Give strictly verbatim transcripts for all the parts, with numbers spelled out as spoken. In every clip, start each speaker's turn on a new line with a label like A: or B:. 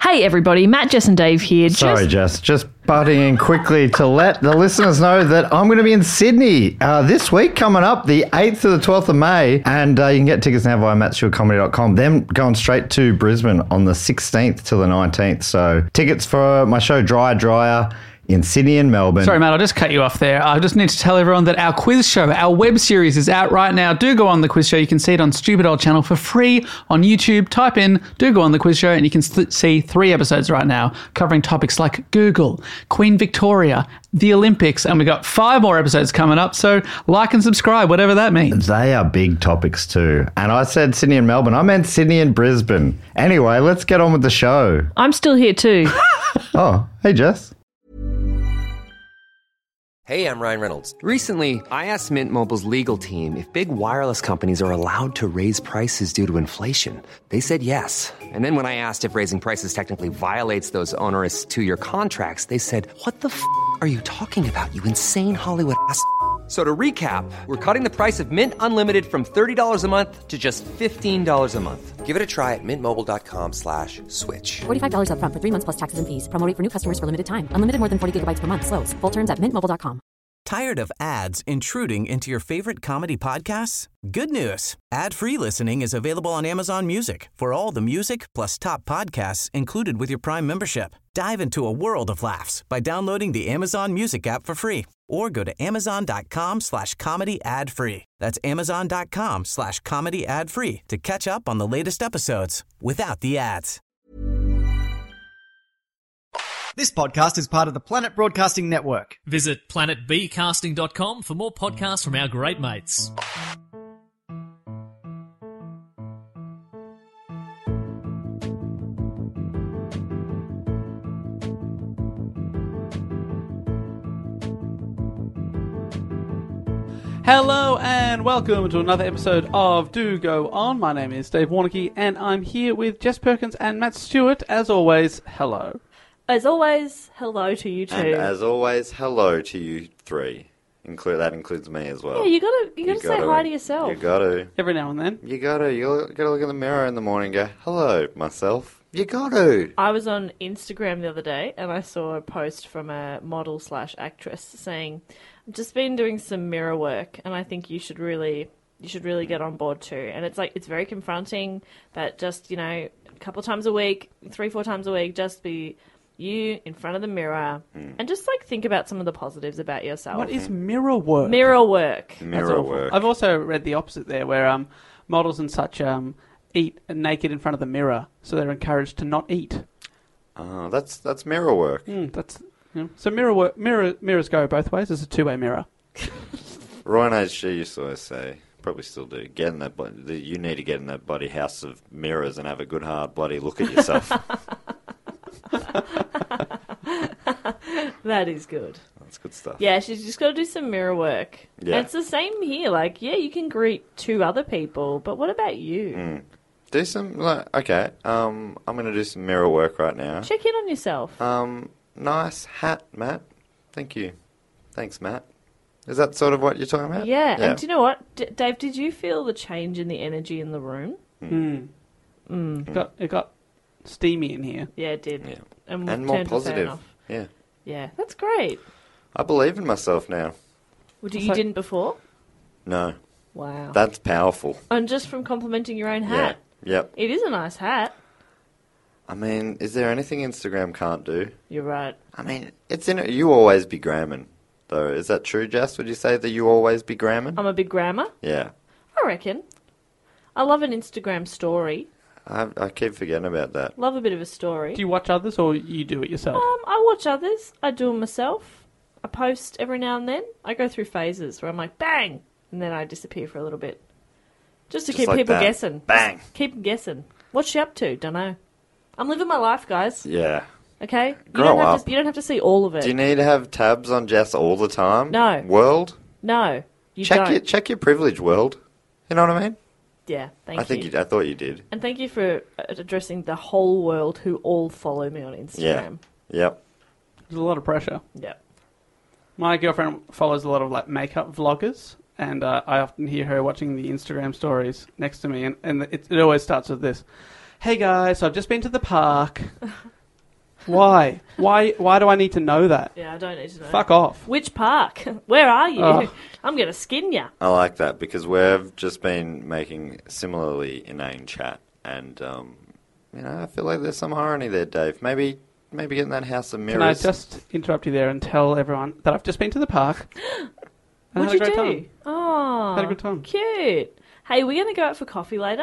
A: Hey everybody, Matt, Jess and Dave here.
B: Sorry, Jess, just butting in quickly to let the listeners know that I'm going to be in Sydney uh, this week coming up, the eighth to the twelfth of May, and uh, you can get tickets now via matt stewart comedy dot com. Then going straight to Brisbane on the sixteenth to the nineteenth. So tickets for my show Dryer Dryer in Sydney and Melbourne.
C: Sorry, Matt, I'll just cut you off there. I just need to tell everyone that our quiz show, our web series is out right now. Do go on the quiz show. You can see it on Stupid Old Channel for free on YouTube. Type in, do go on the quiz show, and you can th- see three episodes right now covering topics like Google, Queen Victoria, the Olympics, and we've got five more episodes coming up. So like and subscribe, whatever that means.
B: They are big topics too. And I said Sydney and Melbourne. I meant Sydney and Brisbane. Anyway, let's get on with the show.
A: I'm still here too.
B: Oh, hey, Jess.
D: Hey, I'm Ryan Reynolds. Recently, I asked Mint Mobile's legal team if big wireless companies are allowed to raise prices due to inflation. They said yes. And then when I asked if raising prices technically violates those onerous two-year contracts, they said, what the f*** are you talking about, you insane Hollywood ass f- So to recap, we're cutting the price of Mint Unlimited from thirty dollars a month to just fifteen dollars a month. Give it a try at mintmobile.com slash switch.
E: forty-five dollars up front for three months plus taxes and fees. Promo rate for new customers for limited time. Unlimited more than forty gigabytes per month. Slows full terms at mint mobile dot com.
F: Tired of ads intruding into your favorite comedy podcasts? Good news. Ad-free listening is available on Amazon Music for all the music plus top podcasts included with your Prime membership. Dive into a world of laughs by downloading the Amazon Music app for free or go to amazon.com slash comedy ad free. That's amazon.com slash comedy ad free to catch up on the latest episodes without the ads.
G: This podcast is part of the Planet Broadcasting Network.
H: Visit planet b casting dot com for more podcasts from our great mates.
C: Hello and welcome to another episode of Do Go On. My name is Dave Warnocky and I'm here with Jess Perkins and Matt Stewart. As always, hello.
A: As always, hello to you two.
B: And as always, hello to you three. Include that includes me as well.
A: Yeah, you gotta you gotta
B: You
A: say
B: gotta-
A: hi to yourself.
B: You gotta.
C: Every now and then.
B: You gotta. You gotta look in the mirror in the morning and go, hello, myself. You gotta.
A: I was on Instagram the other day and I saw a post from a model slash actress saying, I've just been doing some mirror work and I think you should really you should really get on board too. And it's like it's very confronting, but just, you know, a couple times a week, three, four times a week, just be you in front of the mirror
B: mm.
A: and just like think about some of the positives about yourself.
C: What is mirror work?
A: Mirror work?
C: That's
B: Mirror
C: awful.
B: work.
C: I've also read the opposite there where um, models and such um, eat naked in front of the mirror, so they're encouraged to not eat.
B: Oh, that's that's mirror work.
C: Mm, that's you know, so mirror work. Mirror mirrors go both ways. It's a two way mirror.
B: Ryan H G used to always say, probably still do, get in that. bo- You need to get in that bloody house of mirrors and have a good hard bloody look at yourself.
A: That is good.
B: That's good stuff.
A: Yeah, she's just got to do some mirror work.
B: Yeah.
A: And it's the same here. Like, yeah, you can greet two other people, but what about you?
B: Mm. Do some like okay. Um, I'm gonna do some mirror work right now.
A: Check in on yourself.
B: Um, nice hat, Matt. Thank you. Thanks, Matt. Is that sort of what you're talking about?
A: Yeah, and do you know what? D- Dave, did you feel the change in the energy in the room?
C: Mm.
A: Mm.
C: It got it got steamy in here.
A: Yeah, it did.
B: Yeah.
A: And, we
B: And more
A: turned the fan
B: positive.
A: off.
B: Yeah.
A: Yeah, that's great.
B: I believe in myself now.
A: Well, you
C: like-
A: didn't before?
B: No.
A: Wow.
B: That's powerful.
A: And just from complimenting your own hat.
B: Yeah. Yep.
A: It is a nice hat.
B: I mean, is there anything Instagram can't do?
A: You're right.
B: I mean, it's in it. You always be gramming, though. Is that true, Jess? Would you say that you always be gramming?
A: I'm a big grammar.
B: Yeah.
A: I reckon. I love an Instagram story.
B: I, I keep forgetting about that.
A: Love a bit of a story.
C: Do you watch others or you do it yourself?
A: Um, I watch others. I do them myself. I post every now and then. I go through phases where I'm like, bang! And then I disappear for a little bit. Just to
B: Just
A: keep
B: like
A: people
B: that.
A: guessing.
B: Bang!
A: Just keep them guessing. What's she up to? Dunno. I'm living my life, guys.
B: Yeah.
A: Okay? You
B: Grow
A: don't have
B: up.
A: To, you don't have to see all of it.
B: Do you need to have tabs on Jess all the time?
A: No.
B: World?
A: No. You
B: check
A: don't.
B: your check your privilege, world. You know what I mean?
A: Yeah, thank
B: I think
A: you.
B: you. I thought you did.
A: And thank you for uh, addressing the whole world who all follow me on Instagram.
B: Yep.
C: There's a lot of pressure.
A: Yep.
C: My girlfriend follows a lot of like makeup vloggers, and uh, I often hear her watching the Instagram stories next to me, and, and it, it always starts with this. Hey guys, so I've just been to the park.
I: Why? Why? Why do I need to know that?
A: Yeah, I don't need to know.
I: Fuck off.
A: Which park? Where are you?
I: Oh.
A: I'm going to skin you.
B: I like that because we've just been making similarly inane chat, and um, you know, I feel like there's some irony there, Dave. Maybe, maybe get in that house of mirrors.
I: Can I just interrupt you there and tell everyone that I've just been to the park? and
A: What'd you
I: had a
A: do?
I: great time.
A: Oh,
I: Had a good time.
A: Cute. Hey, we're going to go out for coffee later.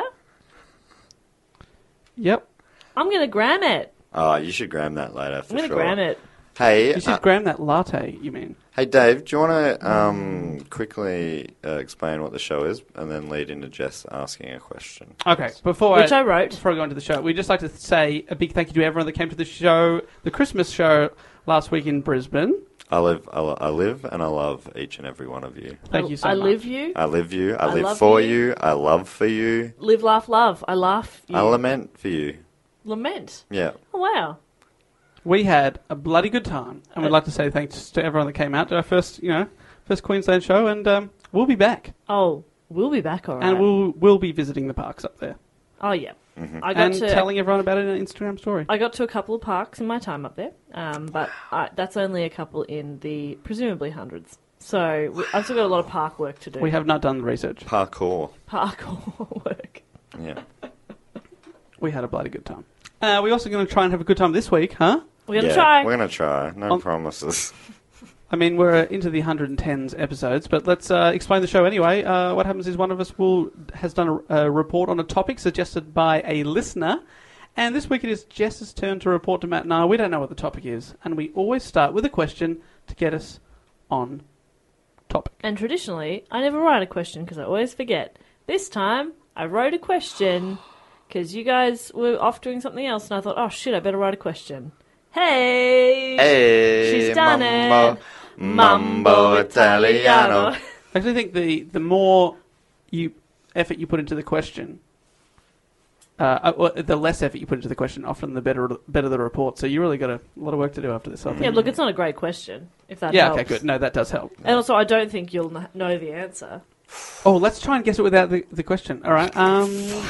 I: Yep.
A: I'm going to gram it.
B: Oh, you should gram that later for
A: I'm going to
B: sure.
A: gram it.
B: Hey,
I: You should
B: uh,
I: gram that latte, you mean?
B: hey, Dave, do you want to um, quickly uh, explain what the show is, and then lead into Jess asking a question?
I: Okay, before
A: Which
I: I,
A: I wrote.
I: Before I go into the show, we'd just like to say a big thank you to everyone that came to the show, the Christmas show last week in Brisbane.
B: I live, I, lo- I live, and I love each and every one of you.
I: Thank
A: I,
I: you so
A: I
I: much.
A: live you.
B: I live you. I,
A: I
B: live
A: love
B: for
A: you.
B: you. I love for you.
A: Live, laugh, love. I laugh. You.
B: I lament for you.
A: Lament.
B: Yeah.
A: Oh, wow.
I: We had a bloody good time, and we'd like to say thanks to everyone that came out to our first, you know, first Queensland show, and um, we'll be back,
A: Oh, we'll be back, all right.
I: and we'll we'll be visiting the parks up there,
A: Oh, yeah.
B: Mm-hmm.
A: I got
I: and
A: to
I: telling everyone about it in an Instagram story.
A: I got to a couple of parks in my time up there, um, but I, that's only a couple in the presumably hundreds. So we, I've still got a lot of park work to do.
I: We have not done the research.
B: Parkour.
A: park work.
B: Yeah.
I: We had a bloody good time. Uh, we're also going to try and have a good time this week, huh?
A: We're going to
B: yeah,
A: try.
B: We're going to try. No
I: On-
B: promises.
I: I mean, we're uh, into the one hundred tens episodes, but let's uh, explain the show anyway. Uh, what happens is one of us will has done a, a report on a topic suggested by a listener, and this week it is Jess's turn to report to Matt and I. We don't know what the topic is, and we always start with a question to get us on topic.
A: And traditionally, I never write a question because I always forget. This time, I wrote a question because you guys were off doing something else, and I thought, oh shit, I better write a question. Hey!
B: Hey,
A: She's done
B: mambo,
A: it.
B: Mambo Italiano.
I: I actually think the, the more you effort you put into the question, uh, uh, the less effort you put into the question, often the better better the report. So you really got a lot of work to do after this. I think.
A: Yeah, look, it's not a great question, if that
I: Yeah,
A: helps.
I: okay, good. No, that does help.
A: And also, I don't think you'll kn- know the answer.
I: Oh, let's try and guess it without the, the question. All right. Um,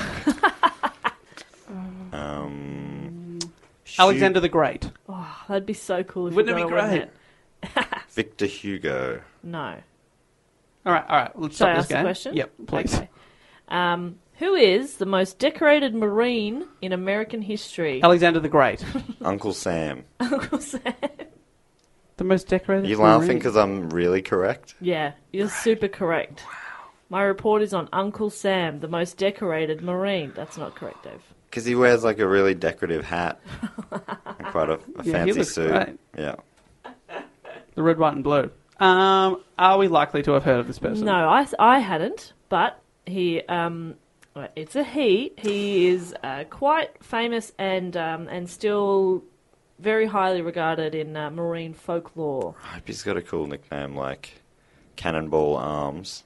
B: Um,
I: Alexander the Great.
A: Oh, that'd be so cool if
I: Wouldn't
A: you
I: it be
A: got a win
I: great?
A: it.
B: Victor Hugo.
A: No.
I: All right, all right. Let's
A: Shall I
I: stop
A: ask
I: this
A: the
I: game.
A: question?
I: Yep, please.
A: Okay. Um, who is the most decorated Marine in American history?
I: Alexander the Great.
B: Uncle Sam.
A: Uncle Sam.
I: The most decorated.
B: Are you laughing
I: Marine.
B: because I'm really correct?
A: Yeah, you're super correct. Wow. My report is on Uncle Sam, the most decorated Marine. That's not correct, Dave.
B: Because he wears like a really decorative hat. And quite a, a
I: Yeah, he
B: fancy
I: looks
B: suit.
I: great.
B: Yeah.
I: The red, white, and blue. Um, are we likely to have heard of this person?
A: No, I, I hadn't, but he, um, it's a he. He is uh, quite famous and um, and still very highly regarded in uh, marine folklore.
B: I hope he's got a cool nickname like Cannonball Arms.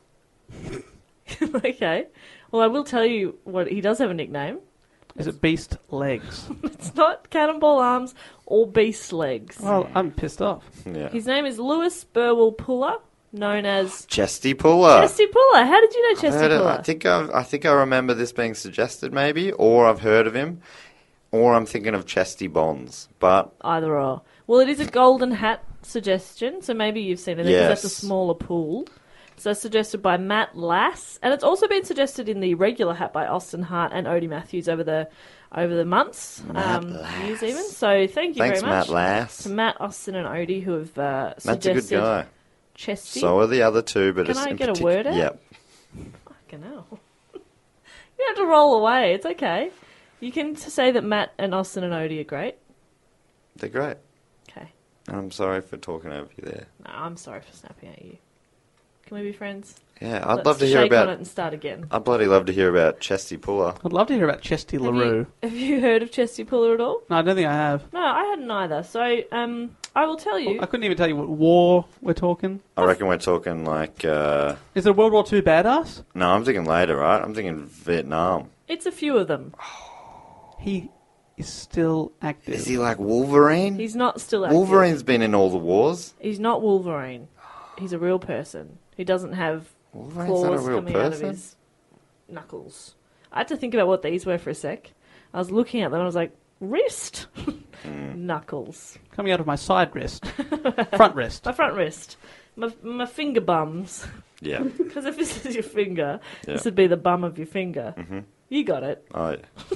A: Okay. Well, I will tell you what he does have a nickname.
I: Is it Beast Legs?
A: It's not Cannonball Arms or Beast Legs.
I: Well, I'm pissed off.
B: Yeah.
A: His name is Lewis Burwell Puller, known as
B: Chesty Puller.
A: Chesty Puller. How did you know
B: I've
A: Chesty
B: heard it-
A: Puller?
B: I think I've, I think I remember this being suggested, maybe, or I've heard of him, or I'm thinking of Chesty Bonds. But
A: Either or. Well, it is a golden hat suggestion, so maybe you've seen it because that's a
B: Yes.
A: smaller pool. So that's suggested by Matt Lass, and it's also been suggested in the regular hat by Austin Hart and Odie Matthews over the over the months,
B: Matt
A: um,
B: Lass.
A: years even. So thank you
B: thanks,
A: very much
B: Matt Lass.
A: to Matt, Austin, and Odie who have uh,
B: Matt's a good
A: suggested
B: guy.
A: Chesty.
B: So are the other two, but
A: Can
B: it's
A: I
B: in
A: get a
B: partic-
A: word out?
B: Yep.
A: Fucking hell. You don't have to roll away. It's okay. You can t- say that Matt and Austin and Odie are great.
B: They're great.
A: Okay.
B: I'm sorry for talking over you there.
A: No, I'm sorry for snapping at you. Can we be friends?
B: Yeah, I'd
A: Let's
B: love to hear
A: shake on it
B: about.
A: and start again.
B: I'd bloody love to hear about Chesty Puller.
I: I'd love to hear about Chesty
A: Have
I: LaRue.
A: you, have you heard of Chesty Puller at all?
I: No, I don't think I have.
A: No, I hadn't either. So, um, I will tell you.
I: I couldn't even tell you what war we're talking.
B: I reckon we're talking like. Uh,
I: Is it a World War Two badass?
B: no, I'm thinking later, right? I'm thinking Vietnam.
A: It's a few of them.
I: He is still active.
B: Is he like Wolverine?
A: He's not still active.
B: Wolverine's been in all the wars.
A: He's not Wolverine. He's a real person. He doesn't have
B: Wolverine's
A: claws
B: not a real
A: coming out of
B: person.
A: his knuckles. I had to think about what these were for a sec. I was looking at them and I was like, wrist?
B: Mm.
A: knuckles.
I: Coming out of my side wrist. Front wrist.
A: My front wrist. My, my finger bums.
J: Yeah.
A: Because if this is your finger,
J: Yeah.
A: this would be the bum of your finger.
J: Mm-hmm.
A: You got it.
J: Oh,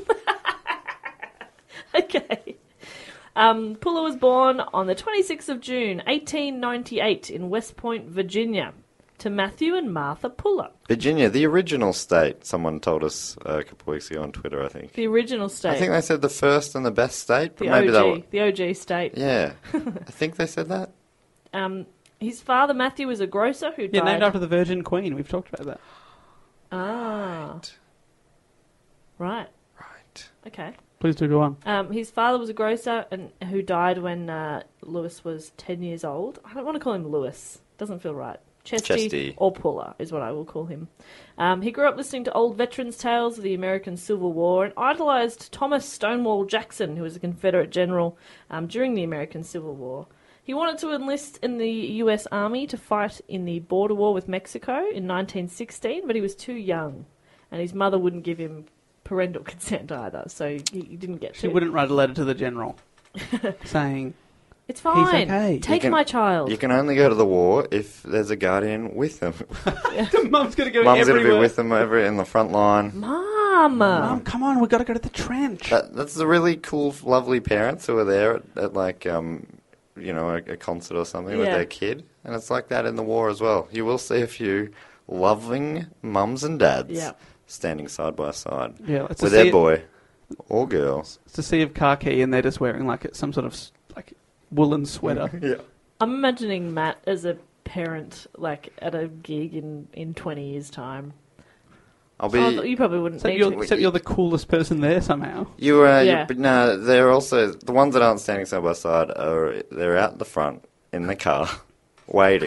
A: Okay. Um, Puller was born on the twenty-sixth of June, eighteen ninety-eight, in West Point, Virginia, to Matthew and Martha Puller.
J: Virginia, the original state, someone told us uh, a couple of weeks ago on Twitter, I think.
A: The original state.
J: I think they said the first and the best state, but
A: the
J: maybe
A: O G,
J: they were...
A: the O G state.
J: Yeah. I think they said that.
A: Um, his father, Matthew, was a grocer who
I: Yeah,
A: died...
I: named after the Virgin Queen. We've talked about that.
A: Ah. Right.
J: Right.
A: Okay.
I: Please do go on.
A: Um, his father was a grocer and who died when uh, Lewis was ten years old. I don't want to call him Lewis. Doesn't feel right. Chesty,
J: Chesty.
A: or Puller is what I will call him. Um, he grew up listening to old veterans' tales of the American Civil War and idolised Thomas Stonewall Jackson, who was a Confederate general um, during the American Civil War. He wanted to enlist in the U S Army to fight in the border war with Mexico in nineteen sixteen, but he was too young, and his mother wouldn't give him parental consent either, so he, he didn't get to.
I: She wouldn't write a letter to the general saying,
A: It's fine.
I: He's okay.
A: Take
J: You can-
A: my child.
J: You can only go to the war if there's a guardian with them.
I: Mum's going to go
J: Mum's going to
I: everywhere.
J: be with them over in the front line.
A: Mom!
I: Mum, come on, we've got to go to the trench.
J: That, that's the really cool, lovely parents who are there at, at like, um, you know, a, a concert or something with
A: Yeah.
J: their kid. And it's like that in the war as well. You will see a few loving mums and dads
A: Yeah.
J: standing side by side
I: Yeah, it's a
J: with their
I: sea-
J: boy or girl.
I: It's a sea of khaki and they're just wearing like some sort of s- like woolen sweater.
J: Yeah.
A: I'm imagining Matt as a parent, like, at a gig in, in twenty years' time.
J: I'll be...
A: Oh, you probably wouldn't
I: Except
A: need
I: you're,
A: to.
I: except you're the coolest person there somehow.
J: You, uh,
A: Yeah.
J: you, but no, they're also the ones that aren't standing side by side are they're out the front in the car, waiting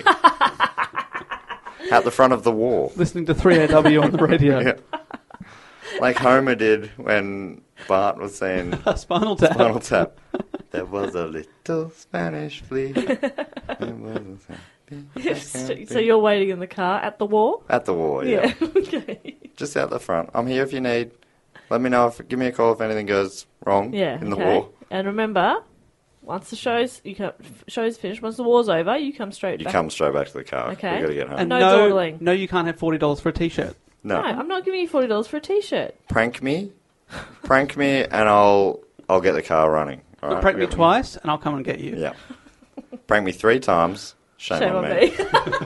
J: at the front of the wall,
I: Listening to three A W on the radio.
J: yeah. like Homer did when Bart was saying
I: Spinal Tap.
J: Spinal Tap. There was a little Spanish flea. There was a
A: so, so you're waiting in the car at the war?
J: at the wall, yeah.
A: Yeah. Okay.
J: Just out the front. I'm here if you need. Let me know if give me a call if anything goes wrong
A: Yeah.
J: in the
A: okay.
J: war.
A: And remember, once the show's you come, show's finished, once the war's over, you come straight
J: You
A: back.
J: come straight back to the car.
A: Okay.
J: We got to get home.
I: And
A: No
I: no,
A: dawdling.
I: no, you can't have forty dollars for a T-shirt.
J: no.
A: No, I'm not giving you forty dollars for a T-shirt.
J: Prank me, prank me, and I'll I'll get the car running. All right?
I: Prank
J: We
I: me
J: got-
I: twice and I'll come and get you.
J: Yeah. Prank me three times. Shame,
A: Shame
J: on,
A: on
J: me.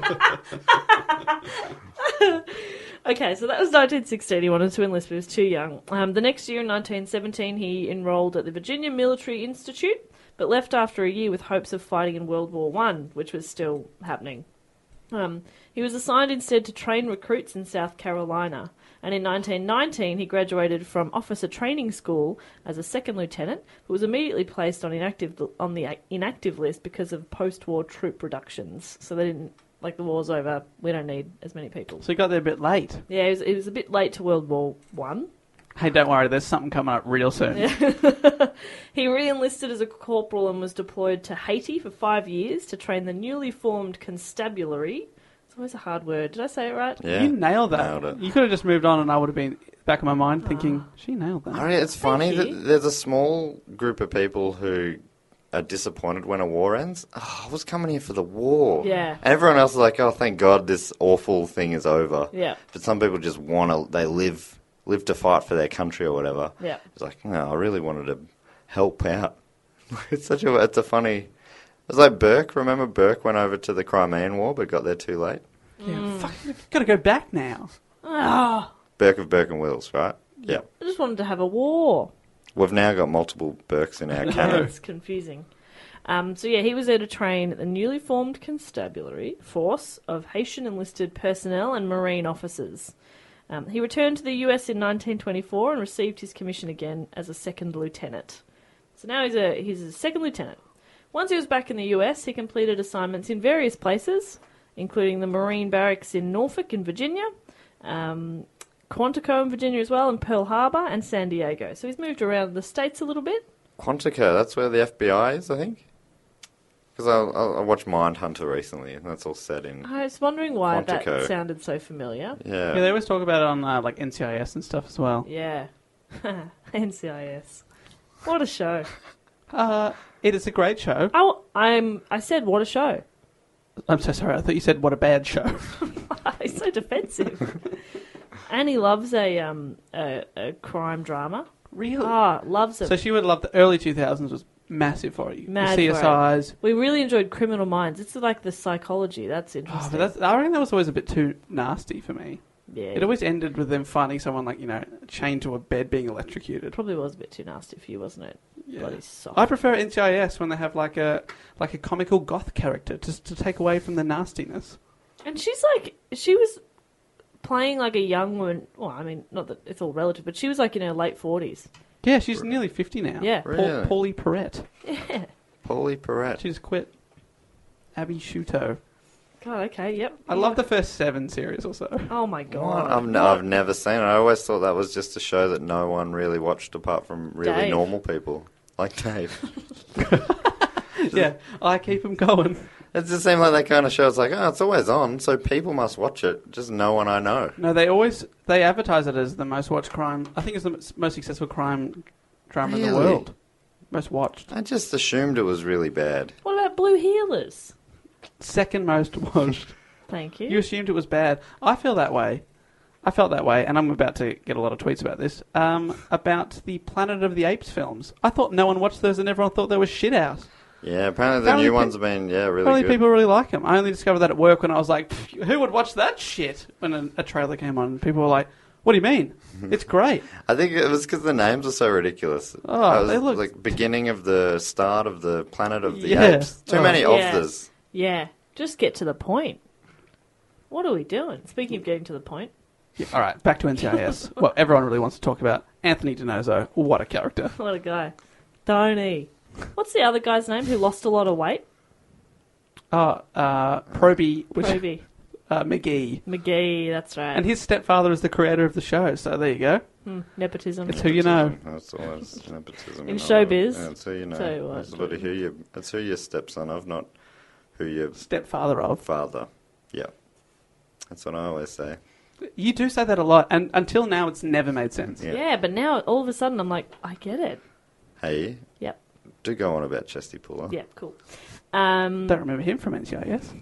A: me. Okay, so that was nineteen sixteen. He wanted to enlist, but he was too young. Um, the next year, in nineteen seventeen, he enrolled at the Virginia Military Institute, but left after a year with hopes of fighting in World War One, which was still happening. Um, he was assigned instead to train recruits in South Carolina, and in nineteen nineteen he graduated from Officer Training School as a second lieutenant, but was immediately placed on inactive on the inactive list because of post-war troop reductions. So they didn't, like, the war's over, we don't need as many people.
I: So you got there a bit late.
A: Yeah, it was, it was a bit late to World War One.
I: Hey, don't worry, there's something coming up real soon.
A: He re-enlisted as a corporal and was deployed to Haiti for five years to train the newly formed constabulary. It's always a hard word. Did I say it right?
J: Yeah.
I: You nailed that.
J: Nailed it.
I: You could have just moved on and I would have been back in my mind thinking, she nailed that.
J: I mean, it's funny
A: Thank you.
J: that there's a small group of people who are disappointed when a war ends. Oh, I was coming here for the war.
A: Yeah.
J: And everyone else is like, oh, thank God this awful thing is over.
A: Yeah.
J: But some people just want to, they live live to fight for their country or whatever.
A: Yeah.
J: It's like, no, I really wanted to help out. It's such a, it's a funny, it's like Burke. Remember Burke went over to the Crimean War but got there too late?
I: Yeah, fuck, you've got to go back now.
A: Ah,
J: Burke of Burke and Wills, right? Yeah.
A: I just wanted to have a war.
J: We've now got multiple Burkes in our canon.
A: It's confusing. Um, so yeah, he was there to train the newly formed constabulary force of Haitian enlisted personnel and Marine officers. Um, he returned to the U S in nineteen twenty-four and received his commission again as a second lieutenant. So now he's a he's a second lieutenant. Once he was back in the U S, he completed assignments in various places, including the Marine barracks in Norfolk in Virginia, um, Quantico in Virginia as well, and Pearl Harbor and San Diego. So he's moved around the states a little bit.
J: Quantico, that's where the F B I is, I think. Because I, I, I watched Mindhunter recently, and that's all set in.
A: I was wondering why
J: Quantico.
A: that sounded so familiar.
J: Yeah.
I: Yeah, they always talk about it on uh, like N C I S and stuff as well.
A: Yeah. N C I S. What a show.
I: Uh, It is a great show.
A: Oh, I'm. I said what a show.
I: I'm so sorry. I thought you said what a bad show.
A: He's so defensive. Annie loves a um a, a crime drama.
I: Really?
A: Ah, loves it.
I: So she would love the early two thousands was massive for you.
A: Mad
I: the
A: for
I: C S Is.
A: We really enjoyed Criminal Minds. It's like the psychology. That's
I: Oh,
A: interesting.
I: but that's, I reckon that was always a bit too nasty for me.
A: yeah,
I: It always ended with them finding someone like, you know, chained to a bed being electrocuted.
A: probably was a bit too nasty for you, wasn't it?
I: Yeah.
A: Bloody soft.
I: I prefer N C I S when they have like a like a comical goth character just to take away from the nastiness.
A: And she's like, she was playing like a young woman. Well, I mean, not that it's all relative, but she was like in her late forties.
I: Yeah, she's nearly fifty now.
A: Yeah.
I: Paul,
J: Really?
I: Paulie Perrette.
A: Yeah.
J: Paulie Perrette.
I: She just quit. Abby Shuto.
A: God, okay, yep.
I: I love the first seven series or so.
A: Oh my
J: What?
A: god.
J: I've, n- I've never seen it. I always thought that was just a show that no one really watched apart from really
A: Dave.
J: normal people. Like Dave.
I: Yeah, I keep them going.
J: It just seemed like that kind of show. It's like, oh, it's always on, so people must watch it. Just no one I know.
I: No, they always they advertise it as the most watched crime. I think it's the m- most successful crime drama in the
J: Really?
I: world. Most watched.
J: I just assumed it was really bad.
A: What about Blue Heelers?
I: Second most watched.
A: Thank you.
I: You assumed it was bad. I feel that way. I felt that way, and I'm about to get a lot of tweets about this, um, about the Planet of the Apes films. I thought no one watched those and everyone thought they were shit out.
J: Yeah, apparently the
I: Apparently
J: new
I: pe-
J: ones have been, yeah, really
I: Apparently
J: good.
I: people really like them. I only discovered that at work when I was like, "Pff, who would watch that shit? When a, a trailer came on, and people were like, what do you mean? It's great.
J: I think it was because the names are so ridiculous.
I: Oh,
J: it was
I: they look-
J: like beginning of the start of the Planet of the
I: Yeah.
J: Apes. Too
I: Oh.
J: many
A: Yeah.
J: of this.
A: Yeah, just get to the point. What are we doing? Speaking of getting to the point.
I: Yeah, all right, back to N C I S. Well, everyone really wants to talk about Anthony DiNozzo. What a character.
A: What a guy. Tony. What's the other guy's name who lost a lot of weight?
I: Oh, uh, Proby, which,
A: Proby.
I: uh, McGee.
A: McGee, that's right.
I: And his stepfather is the creator of the show, so there you go.
A: Hmm, nepotism.
I: It's who you know.
J: That's always nepotism.
A: In
J: and all
A: showbiz.
J: that. Yeah, it's who you know.
A: Tell you what,
J: It's about who you, it's who your stepson of, not who your
I: Stepfather of.
J: father. Yeah. That's what I always say.
I: You do say that a lot, and until now it's never made sense.
J: Yeah.
A: Yeah, but now all of a sudden I'm like, I get it.
J: Hey,
A: Yep.
J: do go on about Chesty Puller.
A: Yeah, cool. Um,
I: Don't remember him from N C I S.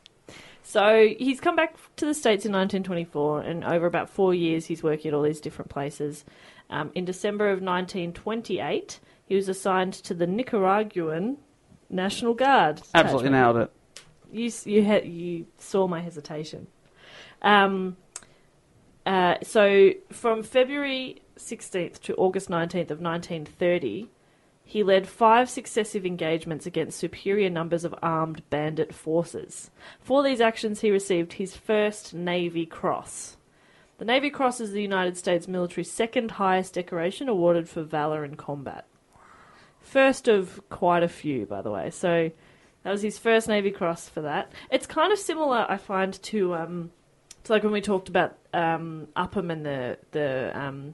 A: So he's come back to the States in nineteen twenty-four, and over about four years he's working at all these different places. Um, in December of nineteen twenty-eight, he was assigned to the Nicaraguan National Guard.
I: Absolutely
A: detachment.
I: nailed it.
A: You s- you had you saw my hesitation. Um, uh, so from February sixteenth to August nineteenth of nineteen thirty, he led five successive engagements against superior numbers of armed bandit forces. For these actions, he received his first Navy Cross. The Navy Cross is the United States military's second highest decoration awarded for valor in combat. First of quite a few, by the way. So that was his first Navy Cross for that. It's kind of similar, I find, to um, to like when we talked about um, Upham and the the um,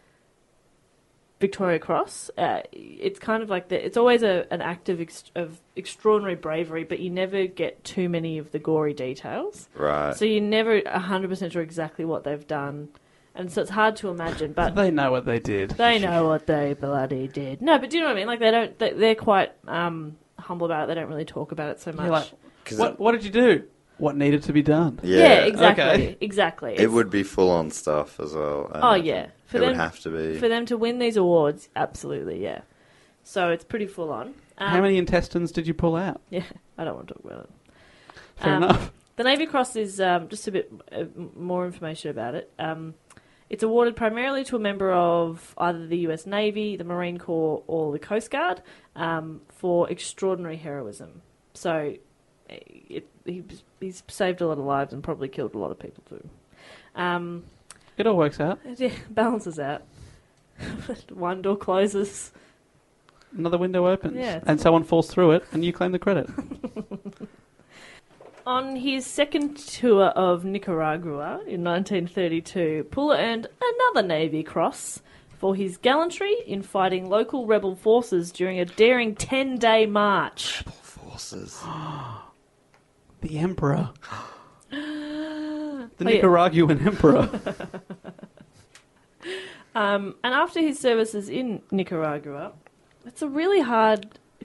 A: Victoria Cross. Uh, it's kind of like the, it's always a, an act of ex- of extraordinary bravery, but you never get too many of the gory details.
J: Right.
A: So you're never one hundred percent sure exactly what they've done. And so it's hard to imagine, but
I: They know what they did.
A: they know what they bloody did. No, but do you know what I mean? Like, they don't, they, they're quite um, humble about it. They don't really talk about it so much.
I: You're like,
J: 'Cause
I: what,
J: it-
I: what did you do? What needed to be done?
J: Yeah.
A: yeah, exactly.
I: Okay.
A: Exactly.
J: It
A: It's-
J: would be full on stuff as well. I
A: Oh,
J: imagine.
A: yeah. For
J: it
A: them-
J: would have to be.
A: For them to win these awards, absolutely, yeah. So it's pretty full on. Um,
I: How many intestines did you pull out?
A: Yeah, I don't want to talk about it.
I: Fair
A: Um,
I: enough.
A: The Navy Cross is um, just a bit uh, m- more information about it. Um, it's awarded primarily to a member of either the U S Navy, the Marine Corps, or the Coast Guard um, for extraordinary heroism. So it, he, he's saved a lot of lives and probably killed a lot of people too. Um,
I: It all works out.
A: yeah, balances out. One door closes.
I: Another window opens.
A: Yeah, it's-
I: and someone falls through it, and you claim the credit.
A: On his second tour of Nicaragua in nineteen thirty-two, Puller earned another Navy Cross for his gallantry in fighting local rebel forces during a daring ten-day march.
J: Forces.
I: The Emperor. The
A: Oh, yeah.
I: Nicaraguan Emperor.
A: Um, and after his services in Nicaragua, it's a really hard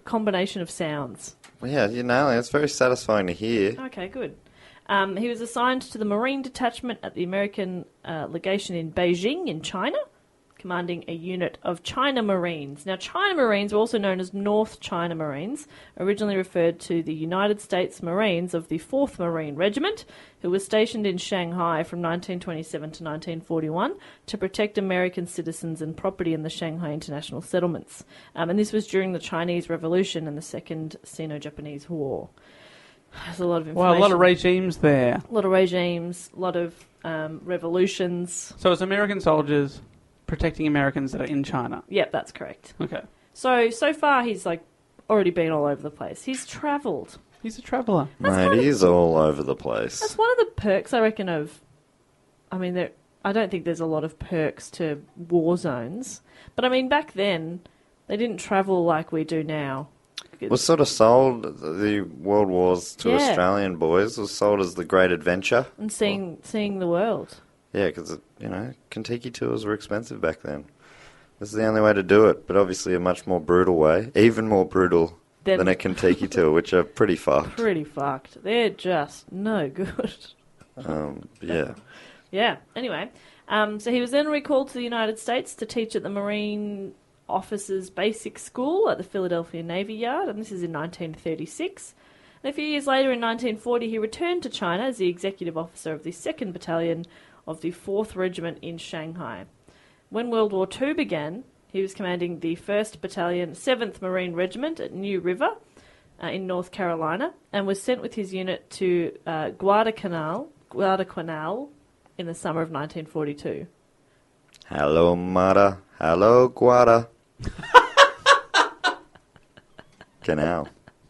A: combination of sounds.
J: Well, yeah, you're nailing it. It's very satisfying to hear.
A: Okay, good. Um, he was assigned to the Marine Detachment at the American uh, legation in Beijing in China, commanding a unit of China Marines. Now, China Marines were also known as North China Marines, originally referred to the United States Marines of the fourth Marine Regiment, who was stationed in Shanghai from nineteen twenty-seven to nineteen forty-one to protect American citizens and property in the Shanghai international settlements. Um, and this was during the Chinese Revolution and the Second Sino-Japanese War. There's a lot of information.
I: Well, a lot of regimes there.
A: A lot of regimes, a lot of um, revolutions.
I: So it's American soldiers protecting Americans that are in China.
A: Yep, that's correct.
I: Okay.
A: So, so far he's like already been all over the place. He's travelled.
I: He's a traveller.
J: Mate, he is all over the place.
A: That's one of the perks, I reckon, of... I mean, there. I don't think there's a lot of perks to war zones. But, I mean, back then, they didn't travel like we do now.
J: Was sort of sold, the World Wars to
A: Yeah.
J: Australian boys, was sold as the Great Adventure.
A: And seeing seeing the world.
J: Yeah, because, you know, Kentucky tours were expensive back then. This is the only way to do it, but obviously a much more brutal way. Even more brutal
A: Then-
J: than a Kentucky tour, which are pretty fucked.
A: Pretty fucked. They're just no good.
J: Um, yeah.
A: Yeah. Anyway, um, so he was then recalled to the United States to teach at the Marine Officers Basic School at the Philadelphia Navy Yard, and this is in nineteen thirty-six. And a few years later, in nineteen forty, he returned to China as the executive officer of the second Battalion of the fourth Regiment in Shanghai. When World War Two began, he was commanding the first Battalion, seventh Marine Regiment at New River uh, in North Carolina, and was sent with his unit to uh, Guadalcanal, Guadalcanal in the summer of nineteen forty-two.
J: Hello, Mara. Hello, Guada. Canal.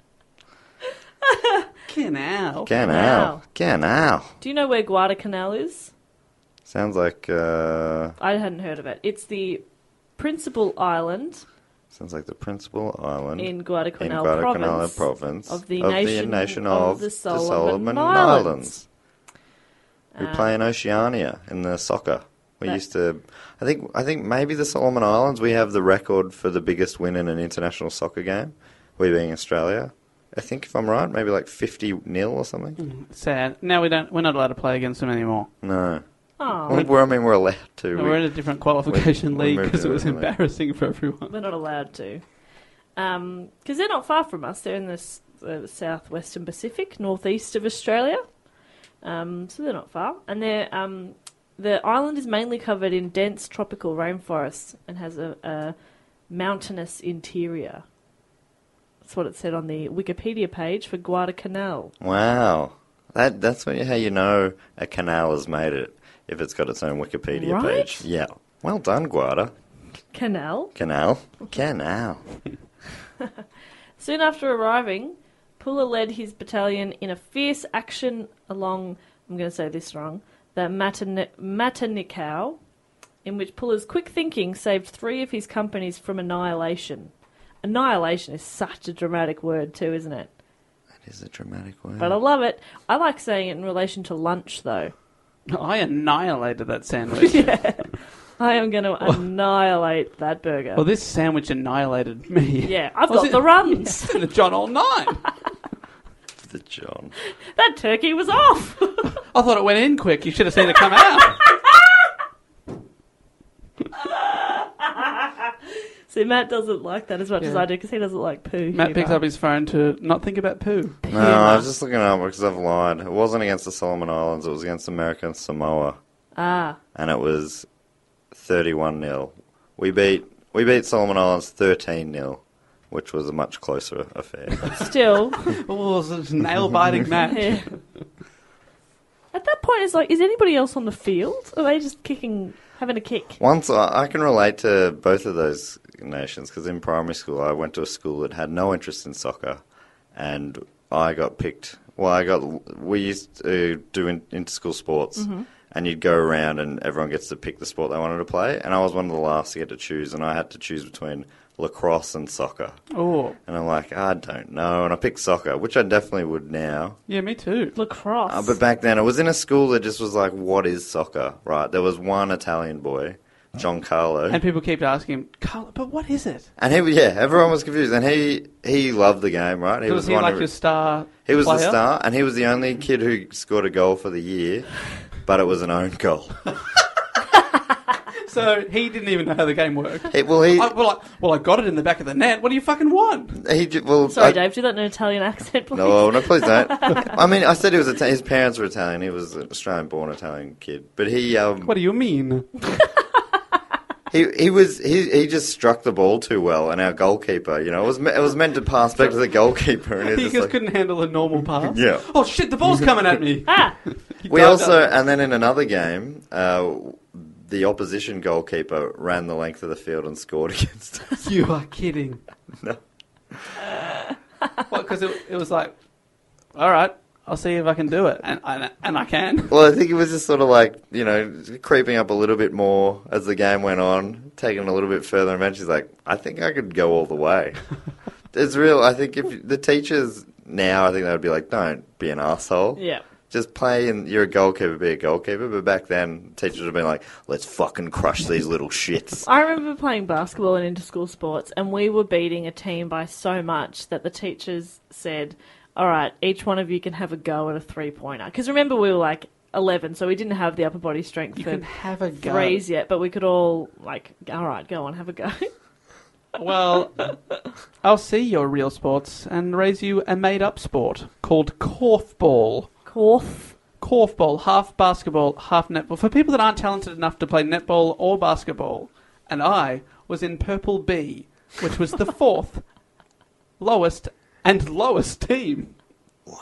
I: Canal.
J: Canal. Canal.
A: Do you know where Guadalcanal is?
J: Sounds like, uh...
A: I hadn't heard of it. It's the principal island
J: Sounds like the principal island
A: in Guadalcanal,
J: in Guadalcanal
A: province,
J: province
A: of the
J: of
A: nation,
J: the nation
A: of,
J: of
A: the
J: the
A: Solomon,
J: Solomon
A: Islands.
J: Islands. We
A: Uh,
J: play in Oceania in the soccer. We
A: That-
J: used to, I think, I think maybe the Solomon Islands. We have the record for the biggest win in an international soccer game. We being Australia, I think if I'm right, maybe like fifty nil or something.
I: Sad. Now we don't. We're not allowed to play against them anymore.
J: No,
A: Oh,
J: well, we're, I mean we're allowed to.
I: No,
J: We-
I: we're in a different qualification
J: we- we
I: league
J: moved
I: because it
J: to
I: was
J: a different league.
I: embarrassing for everyone.
A: we're not allowed to. Um, because they're not far from us. They're in the s- uh, southwestern Pacific, northeast of Australia. Um, so they're not far. And they're, um, the island is mainly covered in dense tropical rainforests and has a, a mountainous interior. That's what it said on the Wikipedia page for Guadalcanal.
J: Wow, that that's what, how you know a canal has made it if it's got its own Wikipedia
A: Right?
J: page. Yeah, well done, Guada.
A: Canal?
J: Canal, canal.
A: Soon after arriving, Puller led his battalion in a fierce action along, I'm going to say this wrong, the Matan- Matanikau, in which Puller's quick thinking saved three of his companies from annihilation. Annihilation is such a dramatic word too, isn't it?
J: That is a dramatic word.
A: But I love it. I like saying it in relation to lunch, though.
I: I annihilated that sandwich.
A: I am going to annihilate that burger.
I: Well, this sandwich annihilated me.
A: Yeah, I've
I: Was
A: got
I: it-
A: the runs.
I: the John all nine.
J: The John.
A: That turkey was off.
I: I thought it went in quick. You should have seen it come out.
A: See, Matt doesn't like that as much as
I: Yeah.
A: I do because he doesn't like poo.
I: Matt
A: either.
I: picks up his phone to not think about poo.
J: No, I was just looking up because I've lied. It wasn't against the Solomon Islands. It was against American Samoa,
A: Ah,
J: and it was thirty-one nil. We beat we beat Solomon Islands thirteen nil, which was a much closer affair.
A: still.
I: Oh, it was a nail-biting match.
A: Yeah. At that point, it's like, is anybody else on the field? Are they just kicking, having a kick?
J: Once I, I can relate to both of those nations because in primary school I went to a school that had no interest in soccer, and I got picked. Well, I got we used to do in, inter-school sports,
A: Mm-hmm.
J: and you'd go around and everyone gets to pick the sport they wanted to play, and I was one of the last to get to choose, and I had to choose between lacrosse and soccer,
I: Oh,
J: and I'm like, I don't know, and I picked soccer, which I definitely would now.
I: yeah, me too.
A: Lacrosse.
J: Uh, but back then, it was in a school that just was like, what is soccer, right? There was one Italian boy John Carlo.
I: And people keep asking him, Carlo, but what is it?
J: And he, yeah, everyone was confused. And he, he loved the game, right? He
I: was,
J: was
I: he
J: one
I: like
J: of,
I: your star
J: He was
I: player?
J: the star, and he was the only kid who scored a goal for the year, but it was an own goal.
I: So he didn't even know how the game worked.
J: He, well, he,
I: I, well, I, well, I got it in the back of the net. What do you fucking want?
J: he, well,
A: Sorry,
J: I,
A: Dave, do that in an Italian accent, please.
J: No, no, please don't. I mean, I said he was Ita- his parents were Italian. He was an Australian-born Italian kid, but he, um,
I: What do you mean?
J: he, he was, he, he just struck the ball too well, and our goalkeeper, you know, it was, me- it was meant to pass back to the goalkeeper, and
I: He
J: it's
I: just
J: just like,
I: couldn't handle a normal pass.
J: Yeah.
I: Oh shit! The ball's coming at me.
A: Ah!
J: we
I: dived
J: also,
I: up.
J: and then in another game, uh, the opposition goalkeeper ran the length of the field and scored against us.
I: You are kidding.
J: No.
I: Well, because it, it was like, all right, I'll see if I can do it, and and, and I can.
J: Well, I think it was just sort of like, you know, creeping up a little bit more as the game went on, taking a little bit further, and eventually he's like, I think I could go all the way. It's real. I think if the teachers now, I think they would be like, don't be an asshole.
A: Yeah.
J: Just play and you're a goalkeeper, be a goalkeeper. But back then, teachers would have been like, let's fucking crush these little shits.
A: I remember playing basketball in inter-school sports, and we were beating a team by so much that the teachers said, all right, each one of you can have a go at a three-pointer. Because remember, we were like eleven, so we didn't have the upper body strength
I: You
A: for
I: can have a go.
A: threes yet, but we could all, like, all right, go on, have a go.
I: Well, I'll see your real sports and raise you a made-up sport called korfball.
A: Korf?
I: Korfball, half basketball, half netball. For people that aren't talented enough to play netball or basketball, and I was in Purple B, which was the fourth lowest and lowest team. Wow.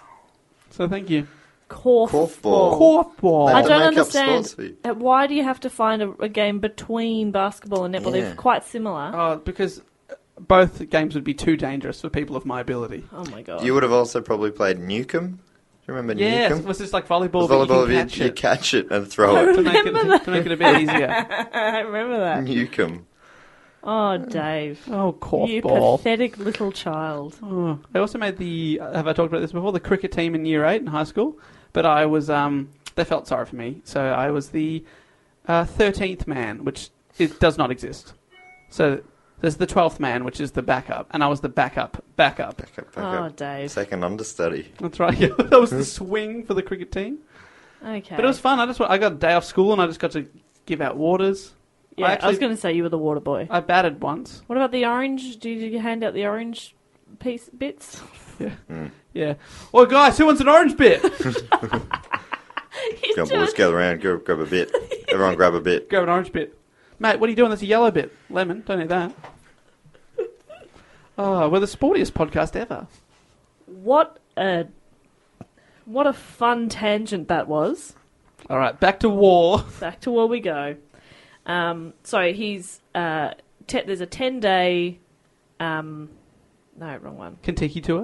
I: So thank you.
A: Korfball.
J: Korfball.
I: Korfball.
J: They
A: I
J: had to
A: don't
J: make up sports
A: understand.
J: for you.
A: Uh, Why do you have to find a, a game between basketball and netball?
J: Yeah.
A: They're quite similar.
I: Oh, because both games would be too dangerous for people of my ability.
A: Oh, my God.
J: You would have also probably played Newcomb. Do you remember
I: Yes,
J: Newcomb?
I: was this like volleyball?
J: Volleyball,
I: but you
J: you,
I: can catch
J: you
I: it
J: catch it and throw it.
I: to make it to make it a bit easier.
A: I remember that.
J: Newcomb.
A: Oh, Dave.
I: Oh,
A: You
I: korfball.
A: pathetic little child.
I: Oh, I also made the. Have I talked about this before? The cricket team in year eight in high school, but I was. Um, they felt sorry for me, so I was the uh, thirteenth man, which it does not exist. So there's the twelfth man, which is the backup, and I was the backup, backup.
J: Back up, back
A: Oh,
J: up.
A: Dave.
J: Second understudy.
I: That's right. Yeah, that was the swing for the cricket team.
A: Okay.
I: But it was fun. I just I got a day off school and I just got to give out waters.
A: Yeah,
I: I
A: I,
I: actually-
A: was going to say you were the water boy.
I: I batted once.
A: What about the orange? Did you hand out the orange piece bits?
I: Yeah. Yeah. Well, guys, who wants an orange bit?
A: He's
J: Come on,
A: doing-
J: boys, gather around. Go, grab a bit. Everyone grab a bit.
I: Grab an orange bit. Mate, what are you doing? That's a yellow bit. Lemon. Don't need that. Oh, we're the sportiest podcast ever.
A: What a what a fun tangent that was.
I: All right, back to war.
A: Back to where we go. Um, so he's uh, te- there's a ten day. Um, no, wrong one.
I: Kentucky tour.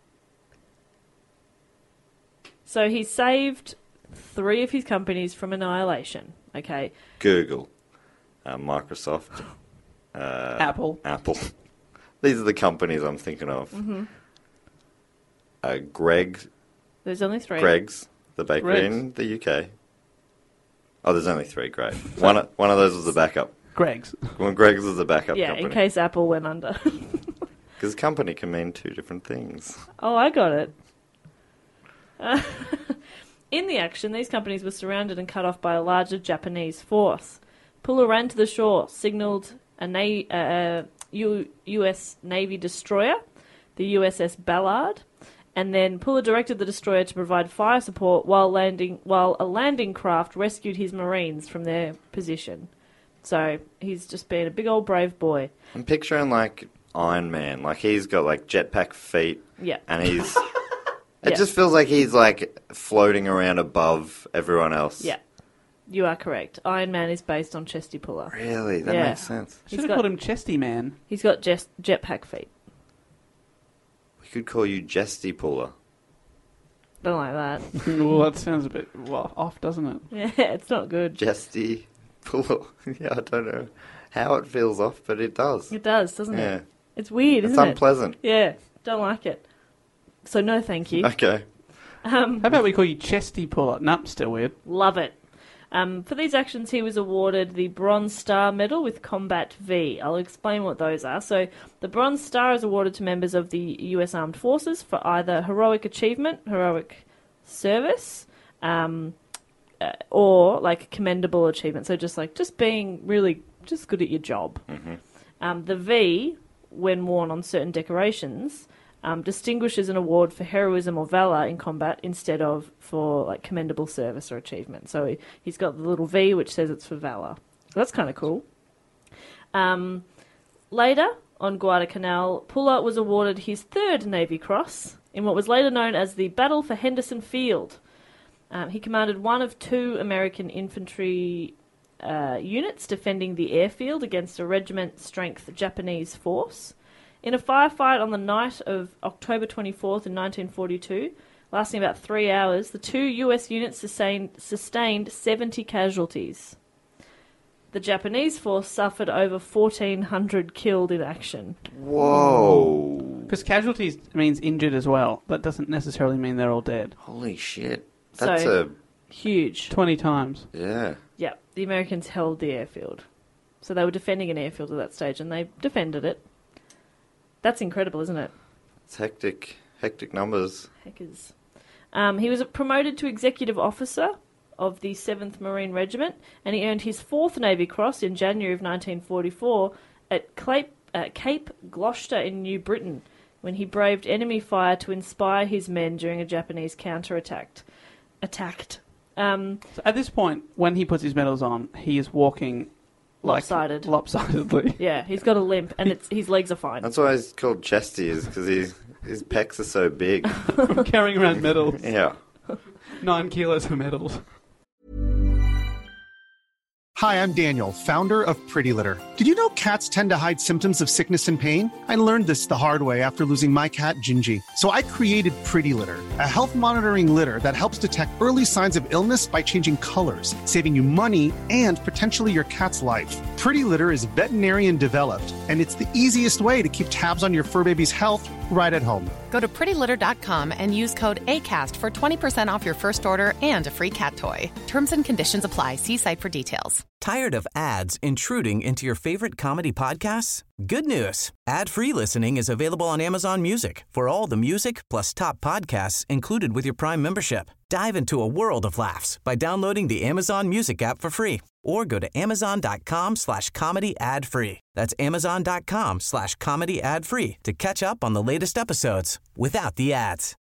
A: So he saved three of his companies from annihilation. Okay.
J: Google, uh, Microsoft, uh,
I: Apple.
J: Apple. These are the companies I'm thinking of.
A: Mm-hmm.
J: Uh, Greg,
A: There's only three.
J: Greg's, the bakery
I: Greg's.
J: in the U K. Oh, there's only three. Great. One, one of those was the backup.
I: Greg's.
J: Well, Greg's was the backup
A: Yeah,
J: company.
A: in case Apple went under.
J: Because company can mean two different things.
A: Oh, I got it. Uh, in the action, these companies were surrounded and cut off by a larger Japanese force. Puller ran to the shore, signalled a na- uh, U- U.S. Navy destroyer, the U S S Ballard, and then Puller directed the destroyer to provide fire support while landing, while a landing craft rescued his Marines from their position. So he's just been a big old brave boy.
J: I'm picturing like Iron Man. Like he's got like jetpack feet.
A: Yeah.
J: And he's... It
A: Yeah.
J: just feels like he's like floating around above everyone else.
A: Yeah, you are correct. Iron Man is based on Chesty Puller.
J: Really? That
A: Yeah.
J: makes sense.
I: Should
A: He's
I: have
A: got-
I: called him Chesty Man.
A: He's got jet jetpack feet.
J: We could call you Jesty Puller.
A: Don't like that.
I: Well, that sounds a bit well, off, doesn't it?
A: Yeah, it's not good.
J: Jesty Puller. Yeah, I don't know how it feels off, but it does.
A: It does, doesn't
J: Yeah.
A: it? It's weird,
J: It's
A: isn't
J: unpleasant.
A: it? Yeah, don't like it. So no, thank you.
J: Okay.
A: Um,
I: How about we call you Chesty Puller? Nope, still weird.
A: love it. Um, for these actions, he was awarded the Bronze Star Medal with Combat V. I'll explain what those are. So, the Bronze Star is awarded to members of the U S Armed Forces for either heroic achievement, heroic service, um, uh, or like commendable achievement. So, just like just being really just good at your job.
J: Mm-hmm.
A: Um, the V, when worn on certain decorations, Um, distinguishes an award for heroism or valour in combat instead of for like commendable service or achievement. So he, he's got the little V which says it's for valour. So that's kind of cool. Um, later, on Guadalcanal, Puller was awarded his third Navy Cross in what was later known as the Battle for Henderson Field. Um, he commanded one of two American infantry uh, units defending the airfield against a regiment-strength Japanese force. In a firefight on the night of October twenty-fourth in nineteen forty-two, lasting about three hours, the two U S units sustained, sustained seventy casualties. The Japanese force suffered over fourteen hundred killed in action.
J: Whoa.
I: Because casualties means injured as well. That doesn't necessarily mean they're all dead.
J: Holy shit. That's
A: So,
J: a...
A: Huge.
I: twenty times.
J: Yeah.
A: Yeah, the Americans held the airfield. So they were defending an airfield at that stage, and they defended it. That's incredible, isn't it?
J: It's hectic. Hectic numbers.
A: Heckers. Um, he was promoted to executive officer of the seventh Marine Regiment, and he earned his fourth Navy Cross in January of nineteen forty-four at Cape, uh, Cape Gloucester in New Britain, when he braved enemy fire to inspire his men during a Japanese counterattack. Attacked. Um,
I: So at this point, when he puts his medals on, he is walking like
A: Lopsided.
I: lopsidedly.
A: yeah, he's got a limp, and it's his legs are fine.
J: That's why he's called Chesty, is because his his pecs are so big.
I: From carrying around medals.
J: Yeah.
I: Nine kilos of medals.
K: Hi, I'm Daniel, founder of Pretty Litter. Did you know cats tend to hide symptoms of sickness and pain? I learned this the hard way after losing my cat, Gingy. So I created Pretty Litter, a health monitoring litter that helps detect early signs of illness by changing colors, saving you money and potentially your cat's life. Pretty Litter is veterinarian developed, and it's the easiest way to keep tabs on your fur baby's health right at home.
L: Go to pretty litter dot com and use code ACAST for twenty percent off your first order and a free cat toy. Terms and conditions apply. See site for details.
F: Tired of ads intruding into your favorite comedy podcasts? Good news. Ad-free listening is available on Amazon Music for all the music plus top podcasts included with your Prime membership. Dive into a world of laughs by downloading the Amazon Music app for free or go to amazon.com slash comedy ad free. That's amazon.com slash comedy ad free to catch up on the latest episodes without the ads.